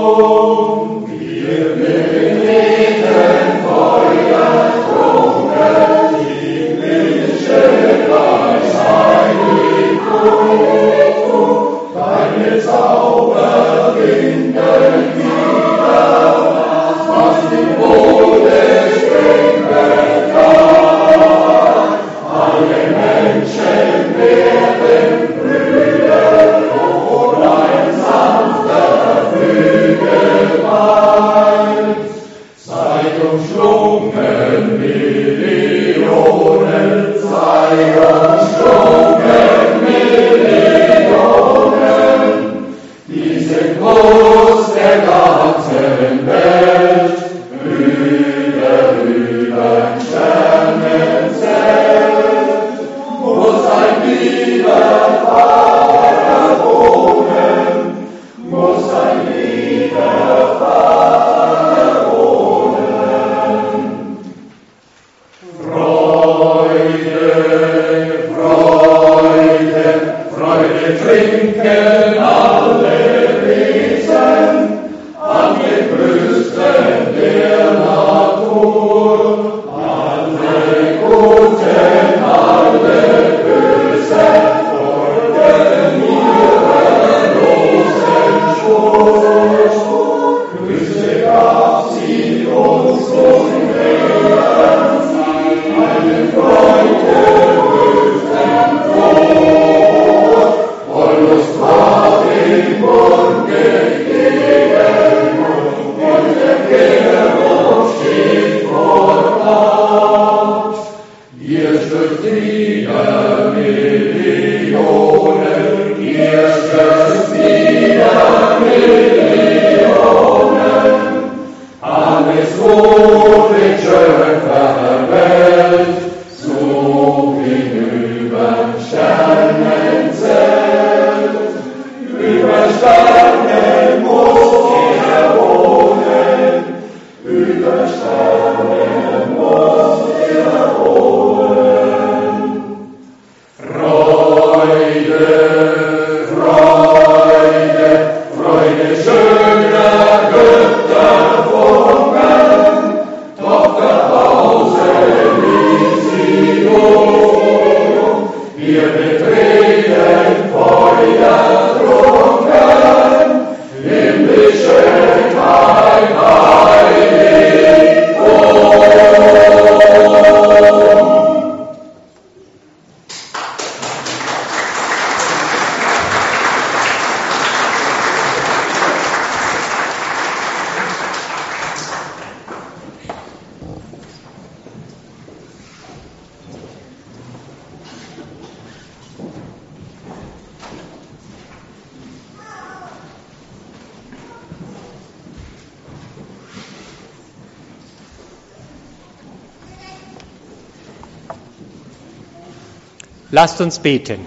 Lasst uns beten.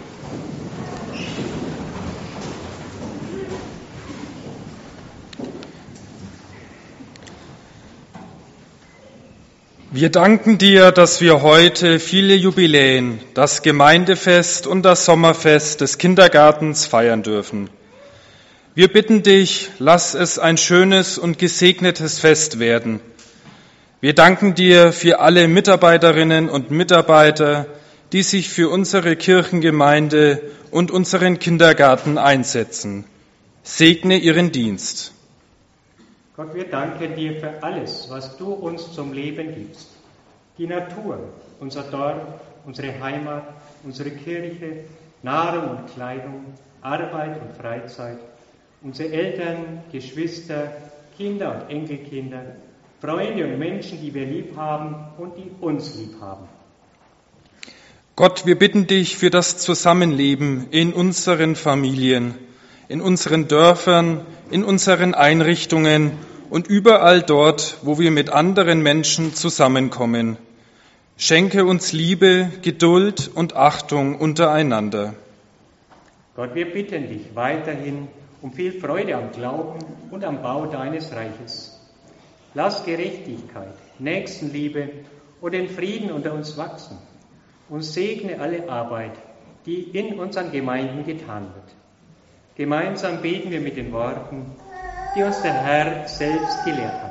Wir danken dir, dass wir heute viele Jubiläen, das Gemeindefest und das Sommerfest des Kindergartens feiern dürfen. Wir bitten dich, lass es ein schönes und gesegnetes Fest werden. Wir danken dir für alle Mitarbeiterinnen und Mitarbeiter, die sich für unsere Kirchengemeinde und unseren Kindergarten einsetzen. Segne ihren Dienst.
Gott, wir danken dir für alles, was du uns zum Leben gibst. Die Natur, unser Dorf, unsere Heimat, unsere Kirche, Nahrung und Kleidung, Arbeit und Freizeit, unsere Eltern, Geschwister, Kinder und Enkelkinder, Freunde und Menschen, die wir lieb haben und die uns lieb haben.
Gott, wir bitten dich für das Zusammenleben in unseren Familien, in unseren Dörfern, in unseren Einrichtungen und überall dort, wo wir mit anderen Menschen zusammenkommen. Schenke uns Liebe, Geduld und Achtung untereinander.
Gott, wir bitten dich weiterhin um viel Freude am Glauben und am Bau deines Reiches. Lass Gerechtigkeit, Nächstenliebe und den Frieden unter uns wachsen und segne alle Arbeit, die in unseren Gemeinden getan wird. Gemeinsam beten wir mit den Worten: die uns der Herr selbst gelehrt hat.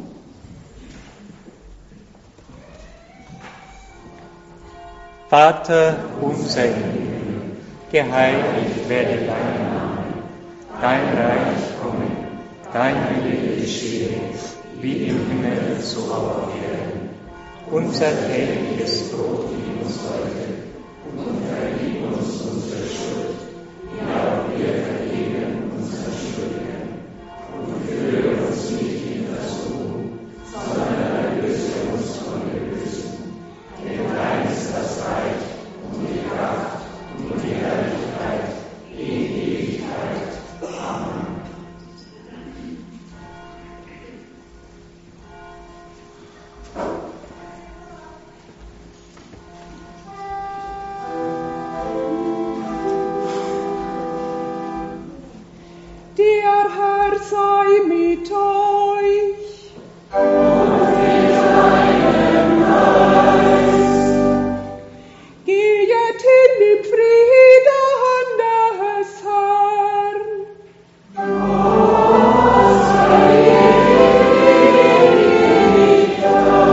Vater unser im Himmel, geheiligt werde dein Name, dein Reich komme, dein Wille geschehe, wie im Himmel so auf Erden. Unser tägliches Brot gib uns heute und vergib uns unsere Schuld, wie auch wir vergeben unseren Schuldigern. Und führe uns nicht in Versuchung, sondern erlöse uns von dem Bösen. Denn dein ist das Reich und die Kraft und die Herrlichkeit in Ewigkeit. Amen.
Der Herr sei mit euch.
Und mit deinem Geist.
Geht hin im Frieden des Herrn.
Gott sei ewig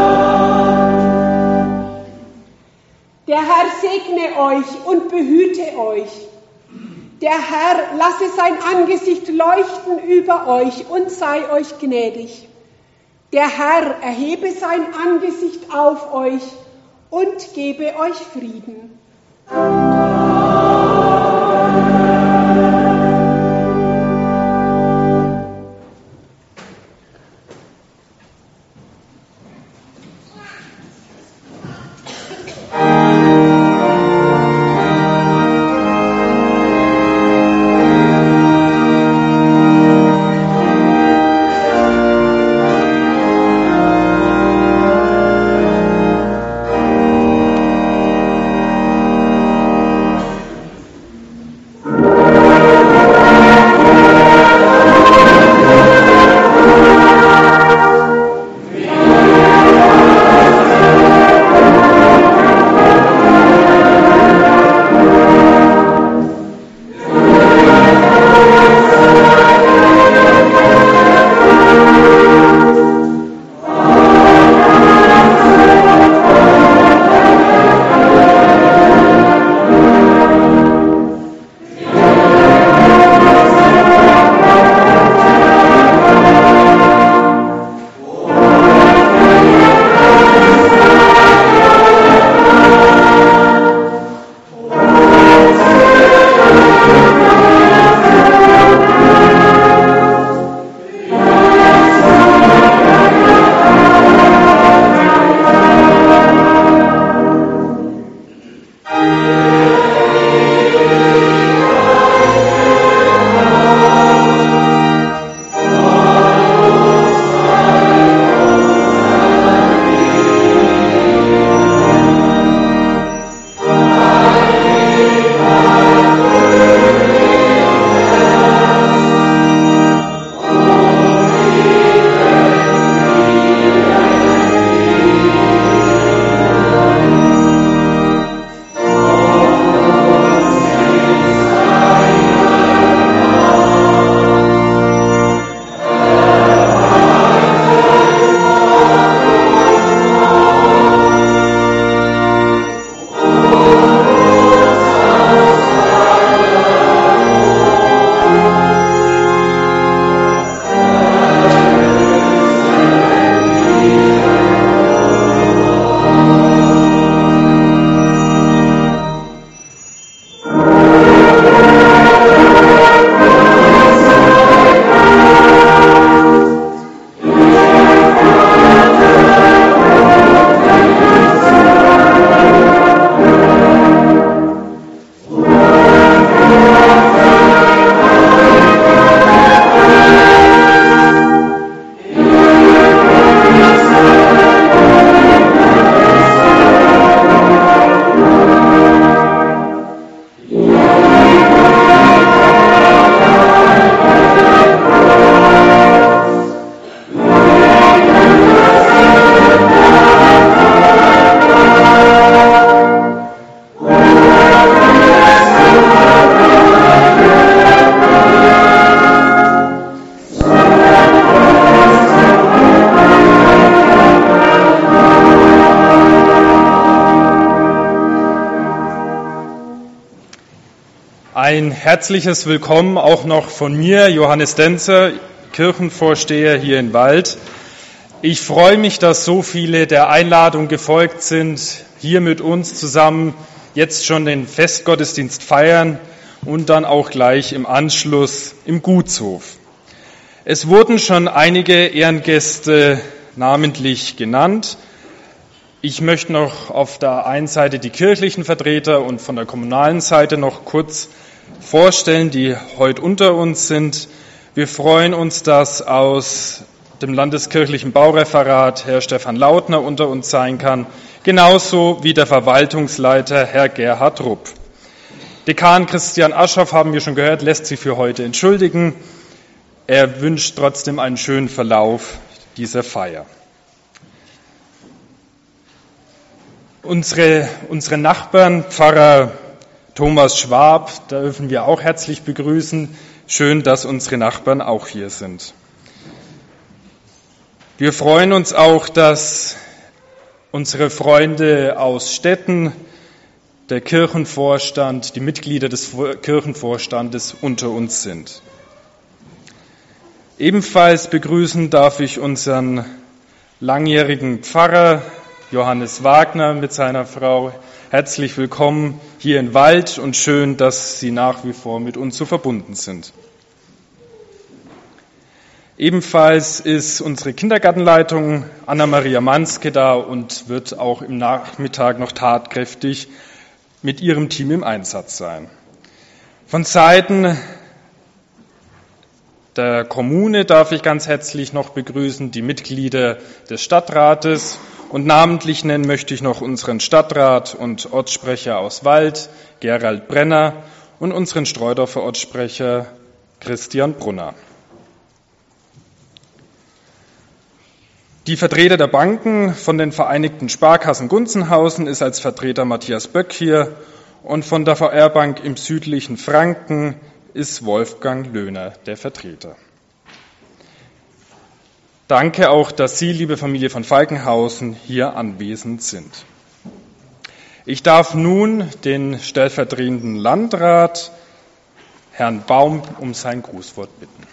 da.
Der Herr segne euch und behüte euch. Der Herr lasse sein Angesicht leuchten über euch und sei euch gnädig. Der Herr erhebe sein Angesicht auf euch und gebe euch Frieden.
Ein herzliches Willkommen auch noch von mir, Johannes Denzer, Kirchenvorsteher hier in Wald. Ich freue mich, dass so viele der Einladung gefolgt sind, hier mit uns zusammen jetzt schon den Festgottesdienst feiern und dann auch gleich im Anschluss im Gutshof. Es wurden schon einige Ehrengäste namentlich genannt. Ich möchte noch auf der einen Seite die kirchlichen Vertreter und von der kommunalen Seite noch kurz vorstellen, die heute unter uns sind. Wir freuen uns, dass aus dem Landeskirchlichen Baureferat Herr Stefan Lautner unter uns sein kann, genauso wie der Verwaltungsleiter Herr Gerhard Rupp. Dekan Christian Aschoff, haben wir schon gehört, lässt sich für heute entschuldigen. Er wünscht trotzdem einen schönen Verlauf dieser Feier. Unsere Nachbarn, Pfarrer Thomas Schwab, da dürfen wir auch herzlich begrüßen. Schön, dass unsere Nachbarn auch hier sind. Wir freuen uns auch, dass unsere Freunde aus Stetten, der Kirchenvorstand, die Mitglieder des Kirchenvorstandes unter uns sind. Ebenfalls begrüßen darf ich unseren langjährigen Pfarrer Johannes Wagner mit seiner Frau. Herzlich willkommen hier in Wald und schön, dass Sie nach wie vor mit uns so verbunden sind. Ebenfalls ist unsere Kindergartenleitung Anna-Maria Manske da und wird auch im Nachmittag noch tatkräftig mit ihrem Team im Einsatz sein. Von Seiten der Kommune darf ich ganz herzlich noch begrüßen die Mitglieder des Stadtrates und namentlich nennen möchte ich noch unseren Stadtrat und Ortssprecher aus Wald, Gerald Brenner, und unseren Streudorfer Ortssprecher Christian Brunner. Die Vertreter der Banken von den Vereinigten Sparkassen Gunzenhausen ist als Vertreter Matthias Böck hier und von der VR-Bank im südlichen Franken ist Wolfgang Löhner der Vertreter. Danke auch, dass Sie, liebe Familie von Falkenhausen, hier anwesend sind. Ich darf nun den stellvertretenden Landrat, Herrn Baum, um sein Grußwort bitten.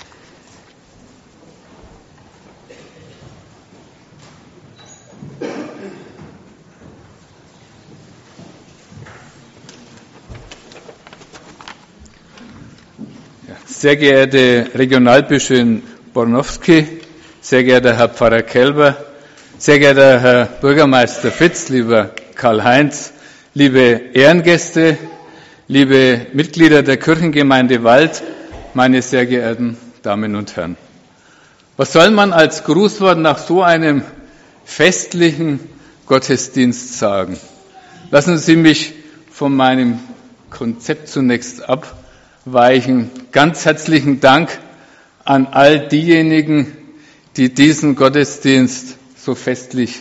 Sehr geehrte Regionalbischöfin Bornowski, sehr geehrter Herr Pfarrer Kelber, sehr geehrter Herr Bürgermeister Fitz, lieber Karl-Heinz, liebe Ehrengäste, liebe Mitglieder der Kirchengemeinde Wald, meine sehr geehrten Damen und Herren. Was soll man als Grußwort nach so einem festlichen Gottesdienst sagen? Lassen Sie mich von meinem Konzept zunächst abweichen. Ganz herzlichen Dank an all diejenigen, die diesen Gottesdienst so festlich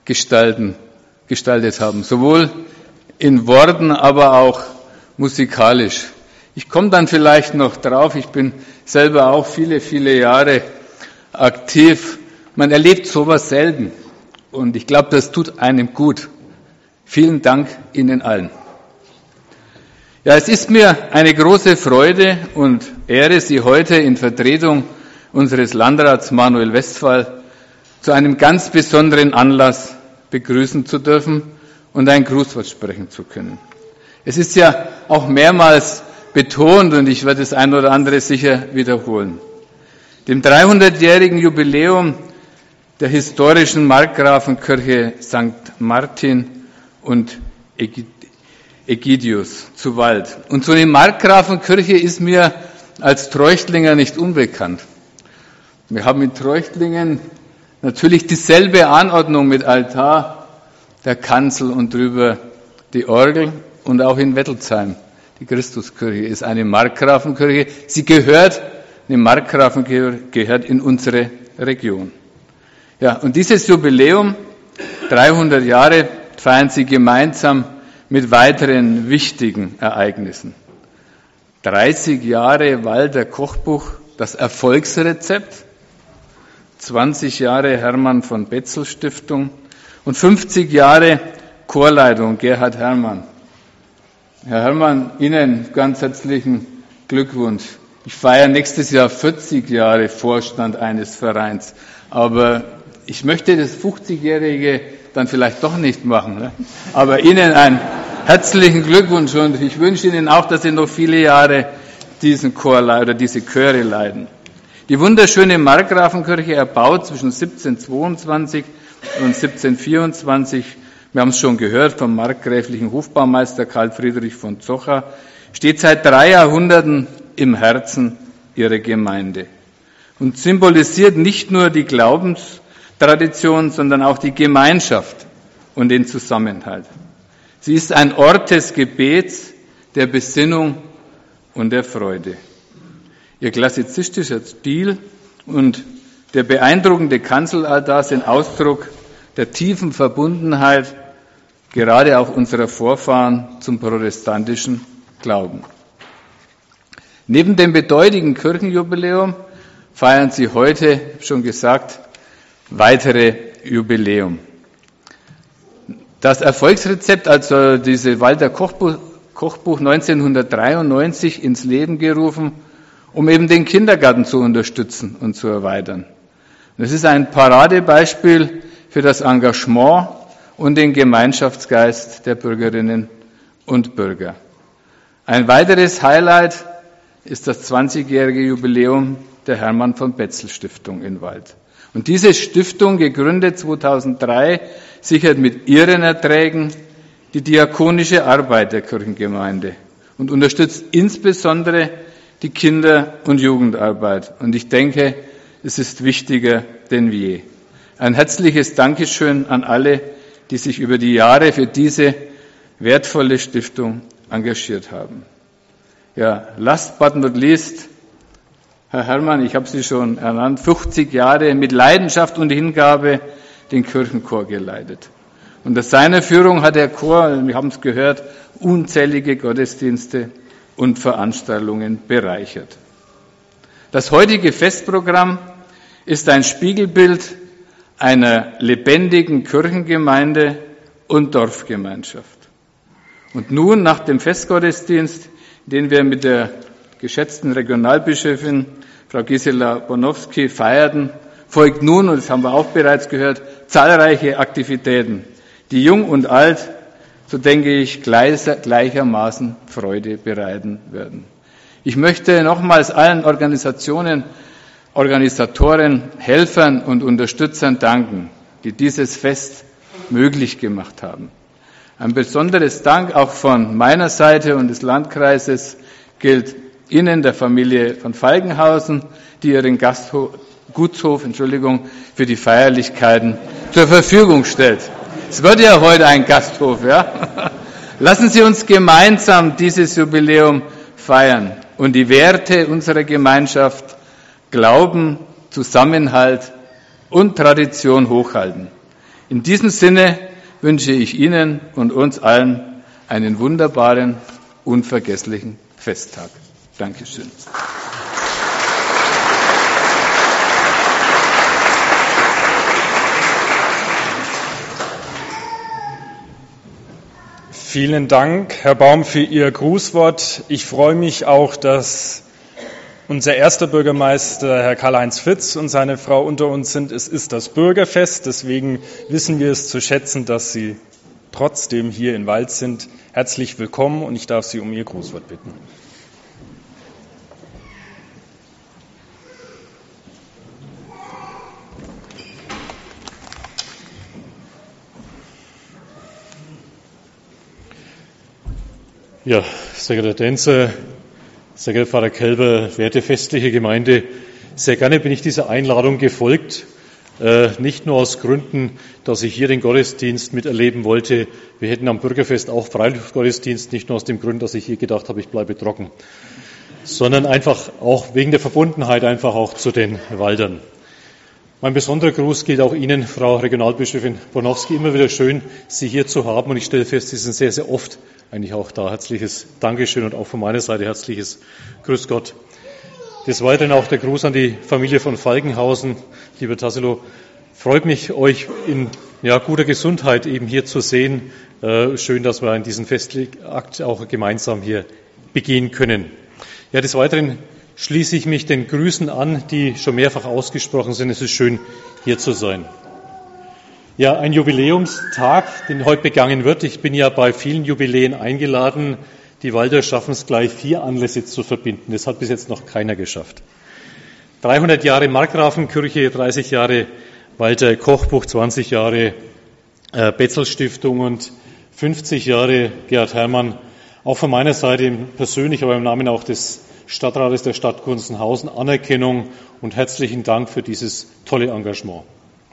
gestaltet haben, sowohl in Worten, aber auch musikalisch. Ich komme dann vielleicht noch drauf, ich bin selber auch viele, viele Jahre aktiv. Man erlebt sowas selten und ich glaube, das tut einem gut. Vielen Dank Ihnen allen. Ja, es ist mir eine große Freude und Ehre, Sie heute in Vertretung unseres Landrats Manuel Westphal zu einem ganz besonderen Anlass begrüßen zu dürfen und ein Grußwort sprechen zu können. Es ist ja auch mehrmals betont und ich werde das ein oder andere sicher wiederholen. Dem 300-jährigen Jubiläum der historischen Markgrafenkirche St. Martin und Ägidius zu Wald. Und so eine Markgrafenkirche ist mir als Treuchtlinger nicht unbekannt. Wir haben in Treuchtlingen natürlich dieselbe Anordnung mit Altar, der Kanzel und drüber die Orgel und auch in Wettelsheim. Die Christuskirche ist eine Markgrafenkirche. Eine Markgrafenkirche gehört in unsere Region. Ja, und dieses Jubiläum, 300 Jahre, feiern Sie gemeinsam mit weiteren wichtigen Ereignissen. 30 Jahre Walder Kochbuch, das Erfolgsrezept, 20 Jahre Hermann von Betzel Stiftung und 50 Jahre Chorleitung Gerhard Herrmann. Herr Herrmann, Ihnen ganz herzlichen Glückwunsch. Ich feiere nächstes Jahr 40 Jahre Vorstand eines Vereins, aber ich möchte das 50-Jährige dann vielleicht doch nicht machen. Ne? Aber Ihnen einen herzlichen Glückwunsch und ich wünsche Ihnen auch, dass Sie noch viele Jahre diesen Chor oder diese Chöre leiten. Die wunderschöne Markgrafenkirche, erbaut zwischen 1722 und 1724, wir haben es schon gehört vom markgräflichen Hofbaumeister Karl Friedrich von Zocher, steht seit 3 Jahrhunderten im Herzen ihrer Gemeinde und symbolisiert nicht nur die Glaubenstradition, sondern auch die Gemeinschaft und den Zusammenhalt. Sie ist ein Ort des Gebets, der Besinnung und der Freude. Ihr klassizistischer Stil und der beeindruckende Kanzelaltar sind Ausdruck der tiefen Verbundenheit, gerade auch unserer Vorfahren zum protestantischen Glauben. Neben dem bedeutenden Kirchenjubiläum feiern Sie heute, schon gesagt, weitere Jubiläum. Das Erfolgsrezept, also diese Walter Kochbuch 1993 ins Leben gerufen, um eben den Kindergarten zu unterstützen und zu erweitern. Das ist ein Paradebeispiel für das Engagement und den Gemeinschaftsgeist der Bürgerinnen und Bürger. Ein weiteres Highlight ist das 20-jährige Jubiläum der Hermann von Betzel Stiftung in Wald. Und diese Stiftung, gegründet 2003, sichert mit ihren Erträgen die diakonische Arbeit der Kirchengemeinde und unterstützt insbesondere die Kinder- und Jugendarbeit. Und ich denke, es ist wichtiger denn je. Ein herzliches Dankeschön an alle, die sich über die Jahre für diese wertvolle Stiftung engagiert haben. Ja, last but not least, Herr Herrmann, ich habe Sie schon ernannt, 50 Jahre mit Leidenschaft und Hingabe den Kirchenchor geleitet. Unter seiner Führung hat der Chor, wir haben es gehört, unzählige Gottesdienste und Veranstaltungen bereichert. Das heutige Festprogramm ist ein Spiegelbild einer lebendigen Kirchengemeinde und Dorfgemeinschaft. Und nun, nach dem Festgottesdienst, den wir mit der geschätzten Regionalbischöfin Frau Gisela Bonowski feierten, folgt nun, und das haben wir auch bereits gehört, zahlreiche Aktivitäten, die jung und alt, so denke ich, gleichermaßen Freude bereiten werden. Ich möchte nochmals allen Organisationen, Organisatoren, Helfern und Unterstützern danken, die dieses Fest möglich gemacht haben. Ein besonderes Dank auch von meiner Seite und des Landkreises gilt Ihnen, der Familie von Falkenhausen, die ihren Gutshof für die Feierlichkeiten zur Verfügung stellt. Es wird ja heute ein Gasthof, ja? Lassen Sie uns gemeinsam dieses Jubiläum feiern und die Werte unserer Gemeinschaft, Glauben, Zusammenhalt und Tradition hochhalten. In diesem Sinne wünsche ich Ihnen und uns allen einen wunderbaren, unvergesslichen Festtag. Dankeschön.
Vielen Dank, Herr Baum, für Ihr Grußwort. Ich freue mich auch, dass unser erster Bürgermeister, Herr Karl-Heinz Fitz, und seine Frau unter uns sind. Es ist das Bürgerfest, deswegen wissen wir es zu schätzen, dass Sie trotzdem hier in Wald sind. Herzlich willkommen und ich darf Sie um Ihr Grußwort bitten.
Ja, sehr geehrter Tänzer, sehr geehrter Pfarrer Kelber, werte festliche Gemeinde, sehr gerne bin ich dieser Einladung gefolgt, nicht nur aus Gründen, dass ich hier den Gottesdienst miterleben wollte. Wir hätten am Bürgerfest auch Freiluftgottesdienst, nicht nur aus dem Grund, dass ich hier gedacht habe, ich bleibe trocken, sondern einfach auch wegen der Verbundenheit einfach auch zu den Waldern. Mein besonderer Gruß gilt auch Ihnen, Frau Regionalbischöfin Bonowski. Immer wieder schön, Sie hier zu haben. Und ich stelle fest, Sie sind sehr, sehr oft eigentlich auch da. Herzliches Dankeschön und auch von meiner Seite herzliches Grüß Gott. Des Weiteren auch der Gruß an die Familie von Falkenhausen. Lieber Tassilo, freut mich, euch in guter Gesundheit eben hier zu sehen. Schön, dass wir in diesen Festakt auch gemeinsam hier begehen können. Ja, des Weiteren schließe ich mich den Grüßen an, die schon mehrfach ausgesprochen sind. Es ist schön, hier zu sein. Ja, ein Jubiläumstag, den heute begangen wird. Ich bin ja bei vielen Jubiläen eingeladen. Die Walder schaffen es gleich, 4 Anlässe zu verbinden. Das hat bis jetzt noch keiner geschafft. 300 Jahre Markgrafenkirche, 30 Jahre Walter Kochbuch, 20 Jahre Betzel-Stiftung und 50 Jahre Gerhard Herrmann. Auch von meiner Seite persönlich, aber im Namen auch des Stadtrates der Stadt Gunzenhausen Anerkennung und herzlichen Dank für dieses tolle Engagement.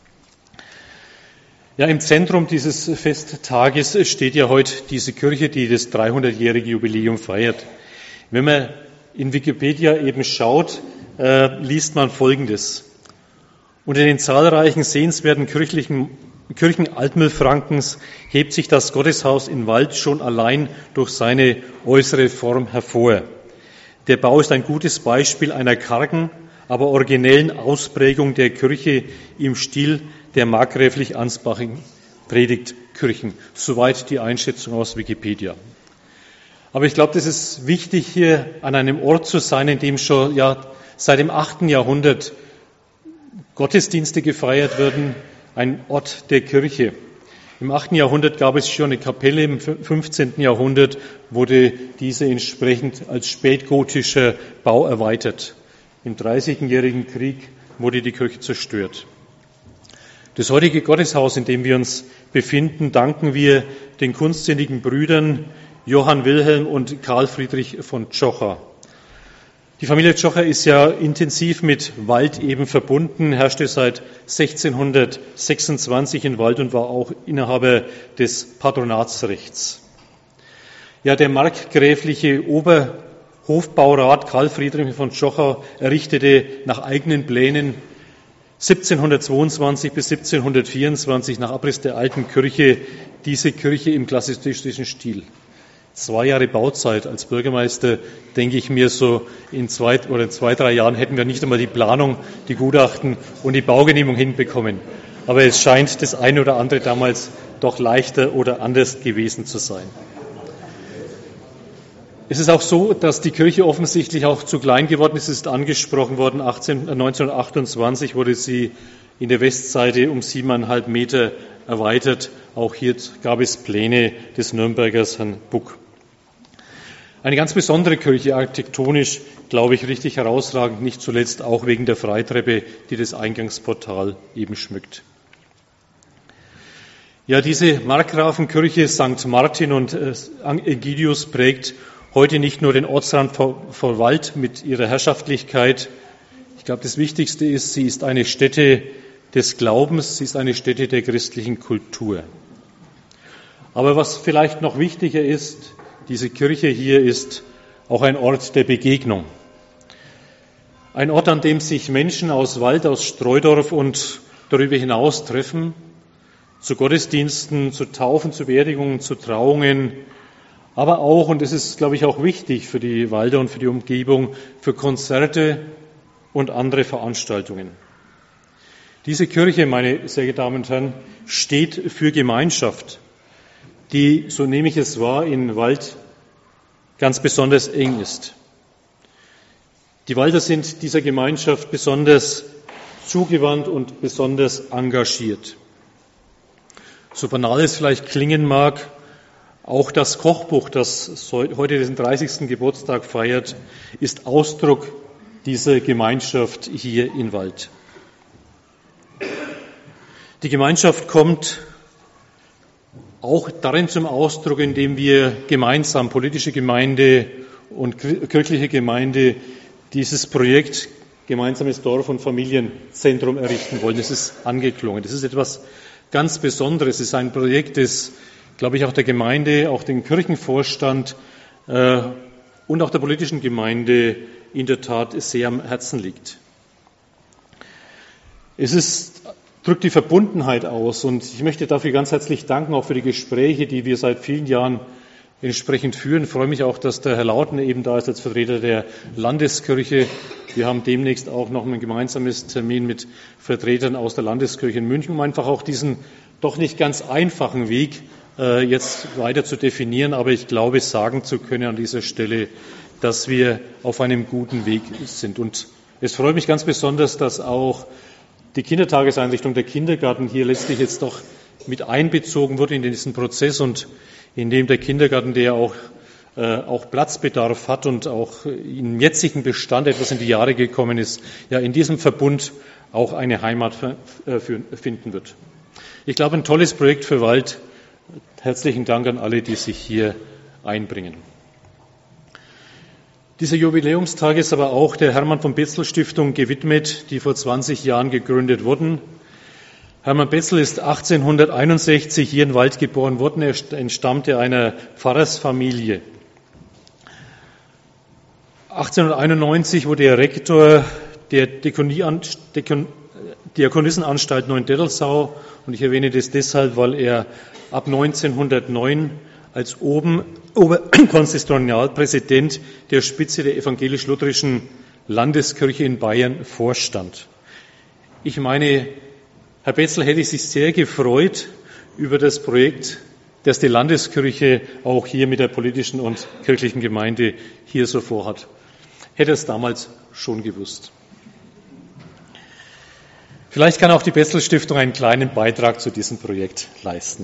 Ja, im Zentrum dieses Festtages steht ja heute diese Kirche, die das 300-jährige Jubiläum feiert. Wenn man in Wikipedia eben schaut, liest man Folgendes. Unter den zahlreichen sehenswerten Kirchen Altmühlfrankens hebt sich das Gotteshaus in Wald schon allein durch seine äußere Form hervor. Der Bau ist ein gutes Beispiel einer kargen, aber originellen Ausprägung der Kirche im Stil der markgräflich-ansbachigen Predigtkirchen. Soweit die Einschätzung aus Wikipedia. Aber ich glaube, das ist wichtig, hier an einem Ort zu sein, in dem schon seit dem 8. Jahrhundert Gottesdienste gefeiert werden, ein Ort der Kirche. Im 8. Jahrhundert gab es schon eine Kapelle, im 15. Jahrhundert wurde diese entsprechend als spätgotischer Bau erweitert. Im Dreißigjährigen Krieg wurde die Kirche zerstört. Das heutige Gotteshaus, in dem wir uns befinden, danken wir den kunstsinnigen Brüdern Johann Wilhelm und Karl Friedrich von Tschocher. Die Familie Tschocher ist ja intensiv mit Wald eben verbunden, herrschte seit 1626 in Wald und war auch Inhaber des Patronatsrechts. Ja, der markgräfliche Oberhofbaurat Karl Friedrich von Tschocher errichtete nach eigenen Plänen 1722 bis 1724 nach Abriss der alten Kirche diese Kirche im klassizistischen Stil. 2 Jahre Bauzeit als Bürgermeister, denke ich mir, so in 2 oder 3 Jahren hätten wir nicht einmal die Planung, die Gutachten und die Baugenehmigung hinbekommen. Aber es scheint das eine oder andere damals doch leichter oder anders gewesen zu sein. Es ist auch so, dass die Kirche offensichtlich auch zu klein geworden ist. Es ist angesprochen worden, 1928 wurde sie in der Westseite um 7,5 Meter erweitert. Auch hier gab es Pläne des Nürnbergers Herrn Buck. Eine ganz besondere Kirche, architektonisch, glaube ich, richtig herausragend, nicht zuletzt auch wegen der Freitreppe, die das Eingangsportal eben schmückt. Ja, diese Markgrafenkirche St. Martin und Ägidius prägt heute nicht nur den Ortsrand vor Wald mit ihrer Herrschaftlichkeit. Ich glaube, das Wichtigste ist, sie ist eine Stätte des Glaubens, sie ist eine Stätte der christlichen Kultur. Aber was vielleicht noch wichtiger ist, diese Kirche hier ist auch ein Ort der Begegnung. Ein Ort, an dem sich Menschen aus Wald, aus Streudorf und darüber hinaus treffen, zu Gottesdiensten, zu Taufen, zu Beerdigungen, zu Trauungen, aber auch, und das ist, glaube ich, auch wichtig für die Walder und für die Umgebung, für Konzerte und andere Veranstaltungen. Diese Kirche, meine sehr geehrten Damen und Herren, steht für Gemeinschaft, die, so nehme ich es wahr, in Wald ganz besonders eng ist. Die Walder sind dieser Gemeinschaft besonders zugewandt und besonders engagiert. So banal es vielleicht klingen mag, auch das Kochbuch, das heute den 30. Geburtstag feiert, ist Ausdruck dieser Gemeinschaft hier in Wald. Die Gemeinschaft kommt auch darin zum Ausdruck, indem wir gemeinsam, politische Gemeinde und kirchliche Gemeinde, dieses Projekt Gemeinsames Dorf- und Familienzentrum errichten wollen. Das ist angeklungen. Das ist etwas ganz Besonderes. Es ist ein Projekt, das, glaube ich, auch der Gemeinde, auch dem Kirchenvorstand und auch der politischen Gemeinde in der Tat sehr am Herzen liegt. Drückt die Verbundenheit aus und ich möchte dafür ganz herzlich danken, auch für die Gespräche, die wir seit vielen Jahren entsprechend führen. Ich freue mich auch, dass der Herr Lautner eben da ist als Vertreter der Landeskirche, Wir haben demnächst auch noch ein gemeinsames Termin mit Vertretern aus der Landeskirche in München, um einfach auch diesen doch nicht ganz einfachen Weg jetzt weiter zu definieren. Aber ich glaube, sagen zu können an dieser Stelle, dass wir auf einem guten Weg sind. Und es freut mich ganz besonders, dass auch die Kindertageseinrichtung, der Kindergarten hier letztlich jetzt doch mit einbezogen wurde in diesen Prozess und in dem der Kindergarten, der auch Platzbedarf hat und auch im jetzigen Bestand etwas in die Jahre gekommen ist, ja in diesem Verbund auch eine Heimat finden wird. Ich glaube, ein tolles Projekt für Wald. Herzlichen Dank an alle, die sich hier einbringen. Dieser Jubiläumstag ist aber auch der Hermann von Betzl Stiftung gewidmet, die vor 20 Jahren gegründet wurden. Hermann Betzl ist 1861 hier in Wald geboren worden. Er entstammte einer Pfarrersfamilie. 1891 wurde er Rektor der Diakonissenanstalt Neuendettelsau und ich erwähne das deshalb, weil er ab 1909 als Oberkonsistorialpräsident der Spitze der evangelisch-lutherischen Landeskirche in Bayern vorstand. Ich meine, Herr Betzl hätte sich sehr gefreut über das Projekt, das die Landeskirche auch hier mit der politischen und kirchlichen Gemeinde hier so vorhat. Hätte er es damals schon gewusst. Vielleicht kann auch die Betzl Stiftung einen kleinen Beitrag zu diesem Projekt leisten.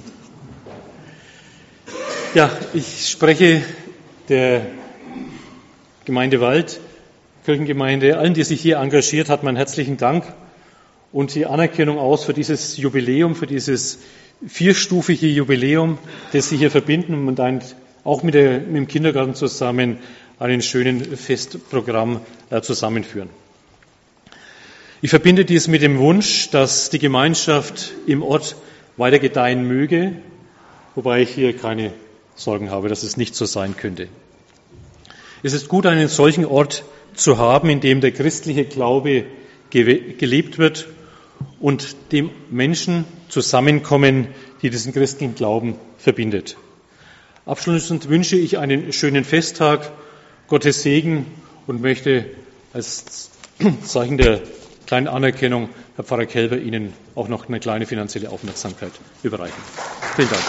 Ja, ich spreche der Gemeinde Wald, Kirchengemeinde, allen, die sich hier engagiert haben, meinen herzlichen Dank und die Anerkennung aus für dieses Jubiläum, für dieses vierstufige Jubiläum, das Sie hier verbinden und auch mit dem Kindergarten zusammen einen schönen Festprogramm zusammenführen. Ich verbinde dies mit dem Wunsch, dass die Gemeinschaft im Ort weiter gedeihen möge, wobei ich hier keine Sorgen habe, dass es nicht so sein könnte. Es ist gut, einen solchen Ort zu haben, in dem der christliche Glaube gelebt wird und dem Menschen zusammenkommen, die diesen christlichen Glauben verbindet. Abschließend wünsche ich einen schönen Festtag, Gottes Segen und möchte als Zeichen der kleinen Anerkennung, Herr Pfarrer Kelber, Ihnen auch noch eine kleine finanzielle Aufmerksamkeit überreichen. Vielen Dank.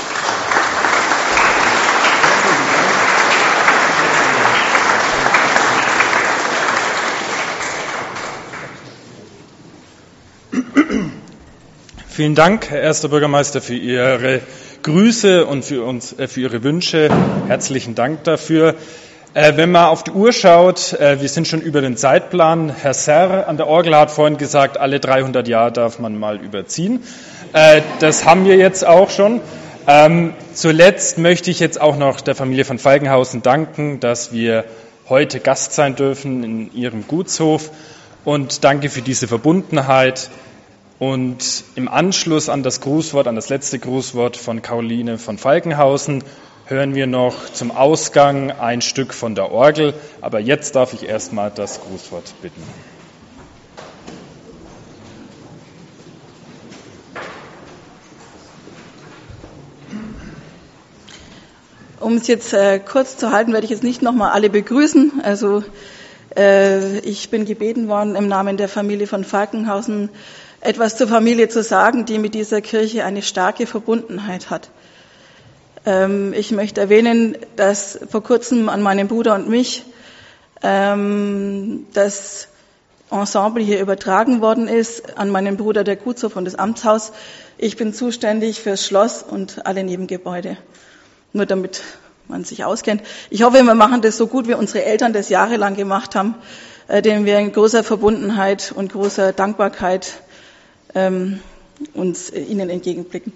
Vielen Dank, Herr Erster Bürgermeister, für Ihre Grüße und für Ihre Wünsche. Herzlichen Dank dafür. Wenn man auf die Uhr schaut, wir sind schon über den Zeitplan. Herr Serr an der Orgel hat vorhin gesagt, alle 300 Jahre darf man mal überziehen. Das haben wir jetzt auch schon. Zuletzt möchte ich jetzt auch noch der Familie von Falkenhausen danken, dass wir heute Gast sein dürfen in ihrem Gutshof. Und danke für diese Verbundenheit. Und im Anschluss an das Grußwort, an das letzte Grußwort von Caroline von Falkenhausen, hören wir noch zum Ausgang ein Stück von der Orgel. Aber jetzt darf ich erstmal das Grußwort bitten.
Um es jetzt kurz zu halten, werde ich jetzt nicht nochmal alle begrüßen. Also ich bin gebeten worden, im Namen der Familie von Falkenhausen etwas zur Familie zu sagen, die mit dieser Kirche eine starke Verbundenheit hat. Ich möchte erwähnen, dass vor kurzem an meinen Bruder und mich das Ensemble hier übertragen worden ist, an meinen Bruder der Gutshof und das Amtshaus. Ich bin zuständig fürs Schloss und alle Nebengebäude. Nur damit man sich auskennt. Ich hoffe, wir machen das so gut, wie unsere Eltern das jahrelang gemacht haben, denen wir in großer Verbundenheit und großer Dankbarkeit uns ihnen entgegenblicken.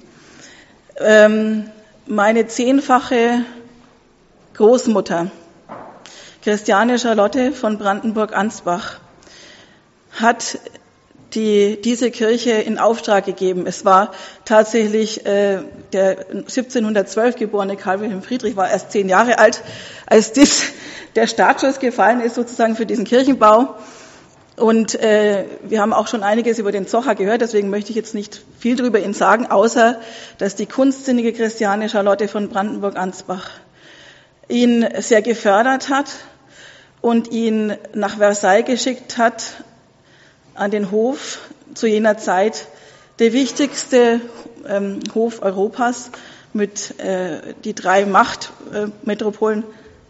Meine 10-fache Großmutter, Christiane Charlotte von Brandenburg-Ansbach, hat diese Kirche in Auftrag gegeben. Es war tatsächlich der 1712 geborene Karl Wilhelm Friedrich, war erst 10 Jahre alt, als der Startschuss gefallen ist sozusagen für diesen Kirchenbau. Und wir haben auch schon einiges über den Zocher gehört, deswegen möchte ich jetzt nicht viel darüber Ihnen sagen, außer dass die kunstsinnige Christiane Charlotte von Brandenburg-Ansbach ihn sehr gefördert hat und ihn nach Versailles geschickt hat, an den Hof, zu jener Zeit der wichtigste Hof Europas mit die 3 Machtmetropolen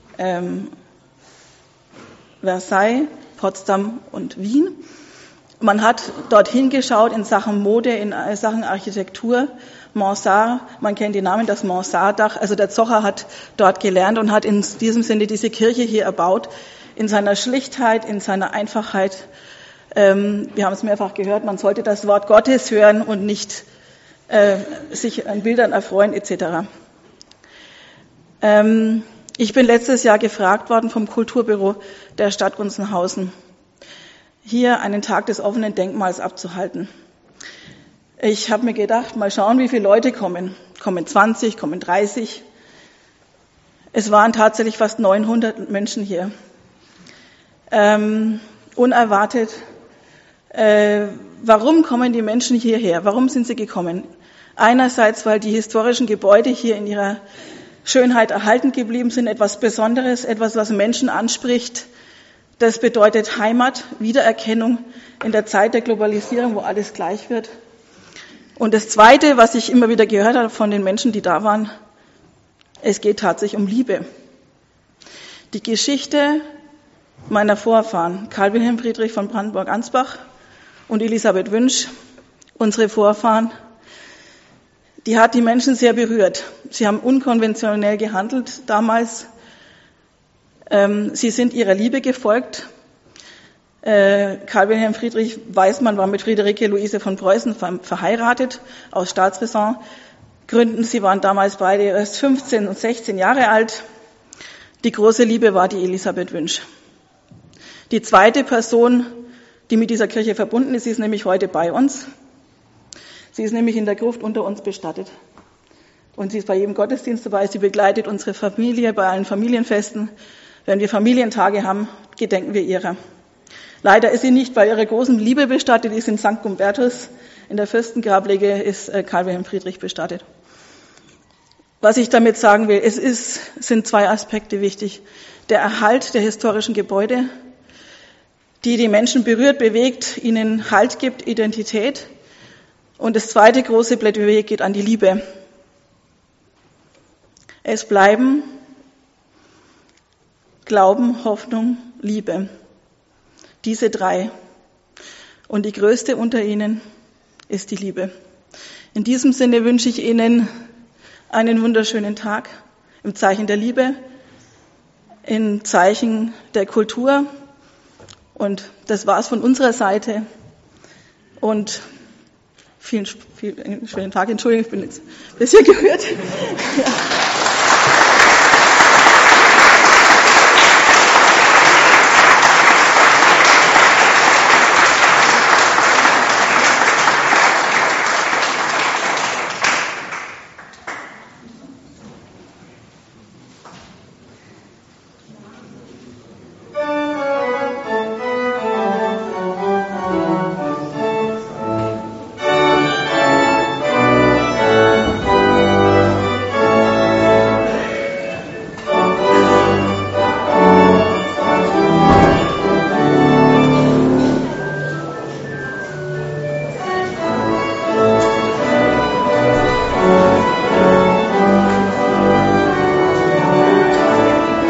Versailles, Potsdam und Wien. Man hat dorthin geschaut in Sachen Mode, in Sachen Architektur, Mansart, man kennt die Namen, das Mansarddach. Also der Zocher hat dort gelernt und hat in diesem Sinne diese Kirche hier erbaut, in seiner Schlichtheit, in seiner Einfachheit. Wir haben es mehrfach gehört, man sollte das Wort Gottes hören und nicht sich an Bildern erfreuen etc. Ich bin letztes Jahr gefragt worden vom Kulturbüro der Stadt Gunzenhausen, hier einen Tag des offenen Denkmals abzuhalten. Ich habe mir gedacht, mal schauen, wie viele Leute kommen. Kommen 20, kommen 30. Es waren tatsächlich fast 900 Menschen hier. Unerwartet. Warum kommen die Menschen hierher? Warum sind sie gekommen? Einerseits, weil die historischen Gebäude hier in ihrer Schönheit erhalten geblieben sind, etwas Besonderes, etwas, was Menschen anspricht. Das bedeutet Heimat, Wiedererkennung in der Zeit der Globalisierung, wo alles gleich wird. Und das Zweite, was ich immer wieder gehört habe von den Menschen, die da waren, es geht tatsächlich um Liebe. Die Geschichte meiner Vorfahren, Karl Wilhelm Friedrich von Brandenburg-Ansbach und Elisabeth Wünsch, unsere Vorfahren, die hat die Menschen sehr berührt. Sie haben unkonventionell gehandelt damals. Sie sind ihrer Liebe gefolgt. Karl Wilhelm Friedrich Weismann war mit Friederike Luise von Preußen verheiratet, aus Staatsräsongründen. Sie waren damals beide erst 15 und 16 Jahre alt. Die große Liebe war die Elisabeth Wünsch. Die zweite Person, die mit dieser Kirche verbunden ist, sie ist nämlich heute bei uns. Sie ist nämlich in der Gruft unter uns bestattet. Und sie ist bei jedem Gottesdienst dabei. Sie begleitet unsere Familie bei allen Familienfesten. Wenn wir Familientage haben, gedenken wir ihrer. Leider ist sie nicht bei ihrer großen Liebe bestattet, ist in St. Gumbertus. In der Fürstengrablege ist Karl Wilhelm Friedrich bestattet. Was ich damit sagen will, sind 2 Aspekte wichtig. Der Erhalt der historischen Gebäude, die die Menschen berührt, bewegt, ihnen Halt gibt, Identität. Und das zweite große Plädoyer geht an die Liebe. Es bleiben Glauben, Hoffnung, Liebe. Diese 3. Und die größte unter ihnen ist die Liebe. In diesem Sinne wünsche ich Ihnen einen wunderschönen Tag im Zeichen der Liebe, im Zeichen der Kultur. Und das war's von unserer Seite. Und vielen schönen Tag. Entschuldigung, ich bin jetzt ein bisschen gerührt. Ja.